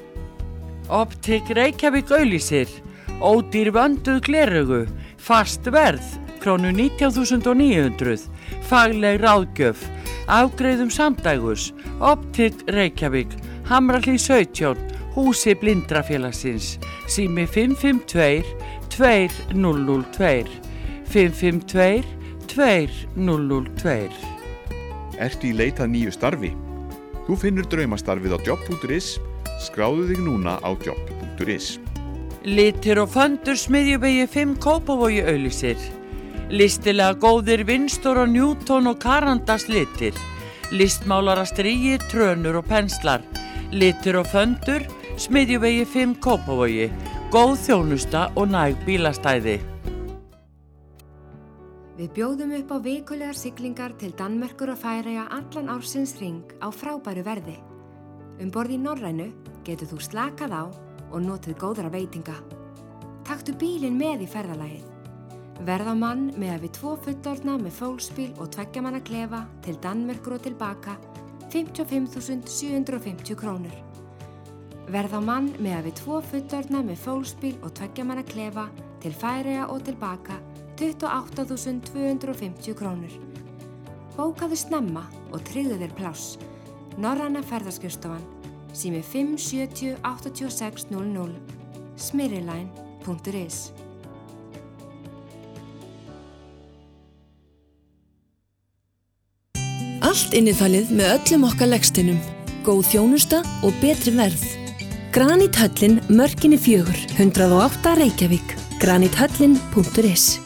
S6: Optik Reykjavík auglýsir, ódýr vönduð gleraugu, fast verð, krónu nítján þúsund níu hundruð, fagleg ráðgjöf, afgreiðum samdægus, Optik Reykjavík, Hamrahlíð sautján, húsi Blindrafélagsins, sími fimm fimm tvö tvö núll núll tvö, fimm fimm tvö tvö núll núll tvö.
S2: Ertu í leit að nýju starfi? Þú finnur draumastarfið á jobb punktur is, skráðu þig núna á jobb punktur is.
S6: Litir og föndur Smiðjuvegi fimm Kópavogi auglýsir. Listilega góðir Winstor og Newton og Carandas litir. Listmálara strýi, trönur og penslar. Litir og föndur Smiðjuvegi fimm Kópavogi. Góð þjónusta og næg bílastæði.
S11: Við bjóðum upp á vikulegar siglingar til Danmerkur og Færeyja allan ársins hring á frábæru verði. Um borð í Norrænu getur þú slakað á og notið góðra veitinga. Taktu bílinn með í ferðalagið. Verð á mann með að við tvo fullorðna með fólksbíl og tveggja manna klefa til Danmerkur og tilbaka fimmtíu og fimm þúsund sjö hundruð og fimmtíu krónur. Verð á mann með að við tvo fullorðna með fólksbíl og tveggja manna klefa til Færeyja og tilbaka tuttugu og átta þúsund tvö hundruð og fimmtíu krónur. Bókaðu snemma og tryggðu þér pláss. Norræna ferðarskrifstofan, sími fimm sjö núll átta sex núll núll, smyrriline punktur is.
S7: Allt innifalið með öllum okkar legsteinum, góð þjónusta og betri verð. Granít Höllin, Mörkinni fjögur, hundrað og átta Reykjavík, granít höllin punktur is.